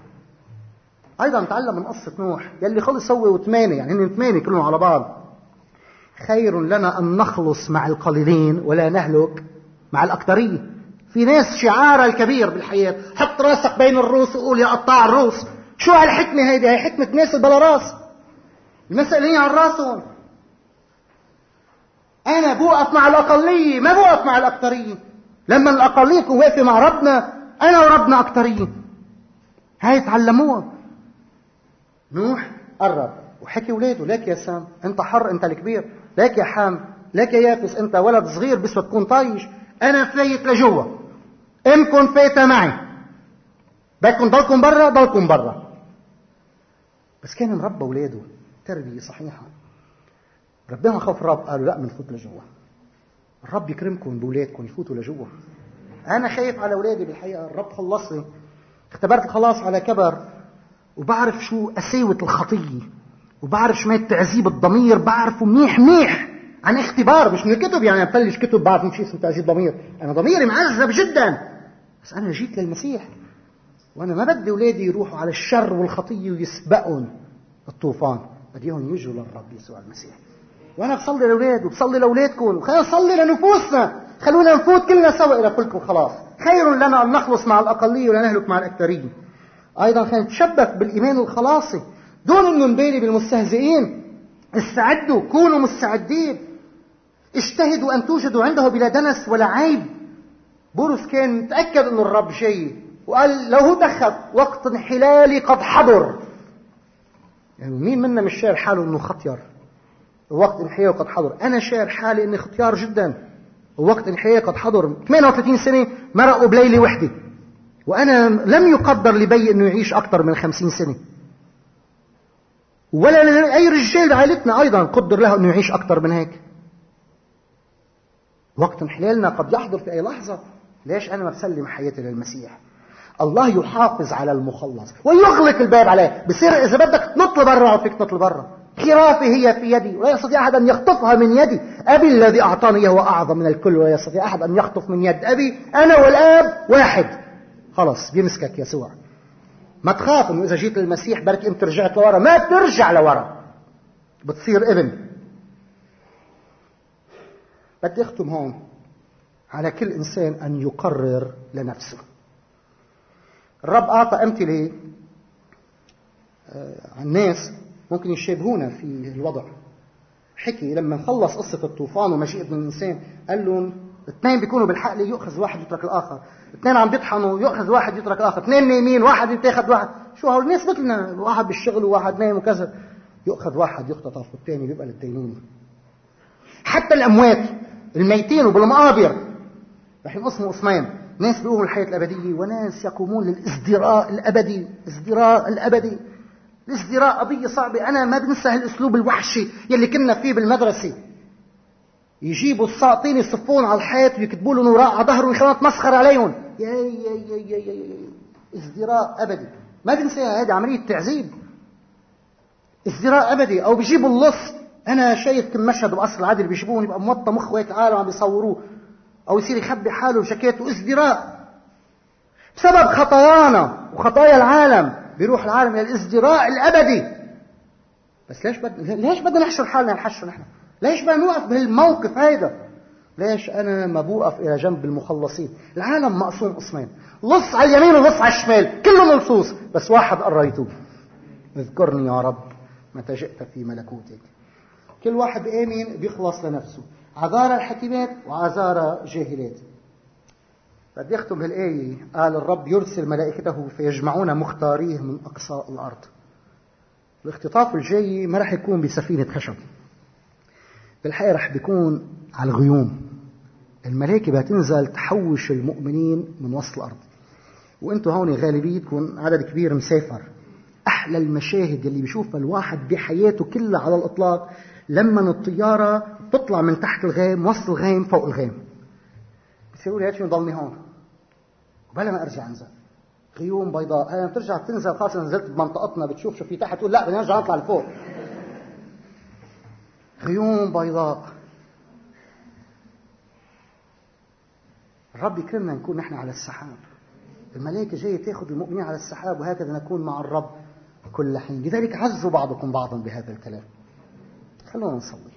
أيضا نتعلم من قصة نوح يلي خلص هو وثمانية، يعني هن ثمانية كلهم على بعض. خير لنا أن نخلص مع القليلين ولا نهلك مع الأكثرية. في ناس شعارها الكبير بالحياة حط راسك بين الروس وقول يا قطاع الروس. شو هالحكمة هيدي؟ هي حكمة ناس بلا راس، المسؤولين عن راسهم. أنا بوقف مع الأقلية ما بوقف مع الأكثرية. لما الأقلية تكون واقفة مع ربنا أنا وربنا أكثرية. هاي تعلموها. نوح قرب وحكي ولاده لك يا سام أنت حر أنت الكبير، لك يا حام، لك يا يافس أنت ولد صغير بس تكون طايش، أنا فايت لجوا، أمكن فايتة معي، بدكم ضلكم برا ضلكم برا. بس كان مربى ولاده تربية صحيحة. ربنا خوف الرب قالوا لا منفوت لجوا. الرب يكرمكم بولادكم يفوتوا لجوا. أنا خايف على أولادي بالحقيقة. الرب خلصني، اختبرت الخلاص على كبر، وبعرف شو قساوة الخطية، وبعرف شو مات تعذيب الضمير، بعرفه منيح منيح عن اختبار مش من الكتب. يعني أبلش كتب بعرف مش اسمه تعذيب ضمير. أنا ضميري معذب جدا، بس أنا جيت للمسيح وأنا ما بدي أولادي يروحوا على الشر والخطية ويسبقون الطوفان، بديهم يجوا للرب يسوع المسيح. وأنا بصلي لأولاد وبصلي لأولادكم، خلينا نصلي لنفوسنا، خلونا نفوت كلنا سوا إلى فلك الخلاص. خير لنا أن نخلص مع الأقلية ولا نهلك مع الأكثرية. أيضا خلينا نتشبث بالإيمان الخلاصي دون أن نبالي بالمستهزئين. استعدوا، كونوا مستعدين، اجتهدوا أن توجدوا عنده بلا دنس ولا عيب. بولس كان متأكد أن الرب جاي وقال لو هو دخل وقت انحلالي قد حضر. يعني مين منا مش شاعر حاله أنه خطير؟ وقت انحلالي قد حضر. أنا شاعر حالي أني ختيار جدا. ووقت انحلالي قد حضر. ثمانية وثلاثين سنة مرقوا بليلة وحدة، وأنا لم يقدر لبي أنه يعيش أكثر من خمسين سنة، ولا أي رجال عائلتنا أيضا قدر له أنه يعيش أكثر من هيك. وقت انحلالنا قد يحضر في أي لحظة. ليش أنا ما بسلم حياتي للمسيح؟ الله يحافظ على المخلص ويغلق الباب عليه. بصير إذا بدك تنط لبرا فيك تنط لبرا. خرافي هي في يدي ولا يستطيع أحد أن يخطفها من يدي. أبي الذي أعطاني هو أعظم من الكل ولا يستطيع أحد أن يخطف من يد أبي. أنا والآب واحد. خلاص بيمسكك يسوع. ما تخاف انه اذا جيت للمسيح بركي انت رجعت لورا. ما بترجع لورا، بتصير ابن. بدي اختم هون. على كل انسان ان يقرر لنفسه. الرب اعطى امثله عن الناس ممكن يشابهونا في الوضع. حكي لما خلص قصة الطوفان ومجيء ابن الإنسان قال لهم اثنين بيكونوا بالحقل يؤخذ واحد يترك الآخر، اثنين عم بيطحنوا يؤخذ واحد يترك الآخر، اثنين نايمين واحد يتاخذ واحد. شو هول الناس مثلنا، واحد بالشغل وواحد نايم وكذا، يؤخذ واحد يختطف والثاني بيبقى للدينونة. حتى الأموات الميتين وبالمقابر رح ينقسموا قسمين، ناس بيقوموا الحياة الأبدية وناس يقومون للازدراء الأبدي. ازدراء الأبدي، الازدراء قضية صعبة. أنا ما بنسى هالأسلوب الوحشي يلي كنا فيه بالمدرسة. يجيبوا الساقطين يصفون على الحيط ويكتبوا له نوراء على ظهره ويخلون تمسخر عليهم. يا يا يا يا يا يا ازدراء أبدي، ما بنساها. هذه عملية تعذيب. ازدراء أبدي. أو بيجيبوا اللص. أنا شايف كم مشهد بقصر العدل بيجيبون يبقى موطى مخه هيك عالم عم بيصوروه، أو يصير يخبي حاله بجاكيته. ازدراء بسبب خطايانا وخطايا العالم بيروح العالم الى الازدراء الابدي. بس ليش بد... ليش بدنا نحشر حالنا نحشر نحن؟ ليش بدنا نوقف بهالموقف هيدا؟ ليش انا ما بوقف الى جنب المخلصين؟ العالم مقسوم قسمين، لص على اليمين ولص على الشمال، كله ملصوص، بس واحد قريته: اذكرني يا رب متى جئت في ملكوتك. كل واحد بآمن بيخلص لنفسه، عذارى الحكيمات وعذارى جاهلات. بدي يختم هالآية. قال الرب يرسل ملائكته فيجمعون مختاريه من أقصاء الأرض. الاختطاف الجاي ما رح يكون بسفينة خشب، بالحقيقة رح بيكون على الغيوم. الملائكة بتنزل تحوش المؤمنين من وسط الأرض، وانتوا هون غالبيتكم عدد كبير مسافر. أحلى المشاهد اللي بيشوفها الواحد بحياته كلها على الإطلاق لما الطيارة تطلع من تحت الغيم وسط الغيم فوق الغيم. بيصيروا لي هيك نضلني هون وبلا ما ارجع انزل. غيوم بيضاء. هي بترجع تنزل خاصة نزلت بمنطقتنا بتشوف شو في تحت تقول لا بدنا نرجع نطلع لفوق. غيوم بيضاء. الرب يكرمنا نكون نحن على السحاب. الملائكة جاية تاخذ المؤمنين على السحاب، وهكذا نكون مع الرب كل حين. لذلك عزوا بعضكم بعضا بهذا الكلام. خلونا نصلي.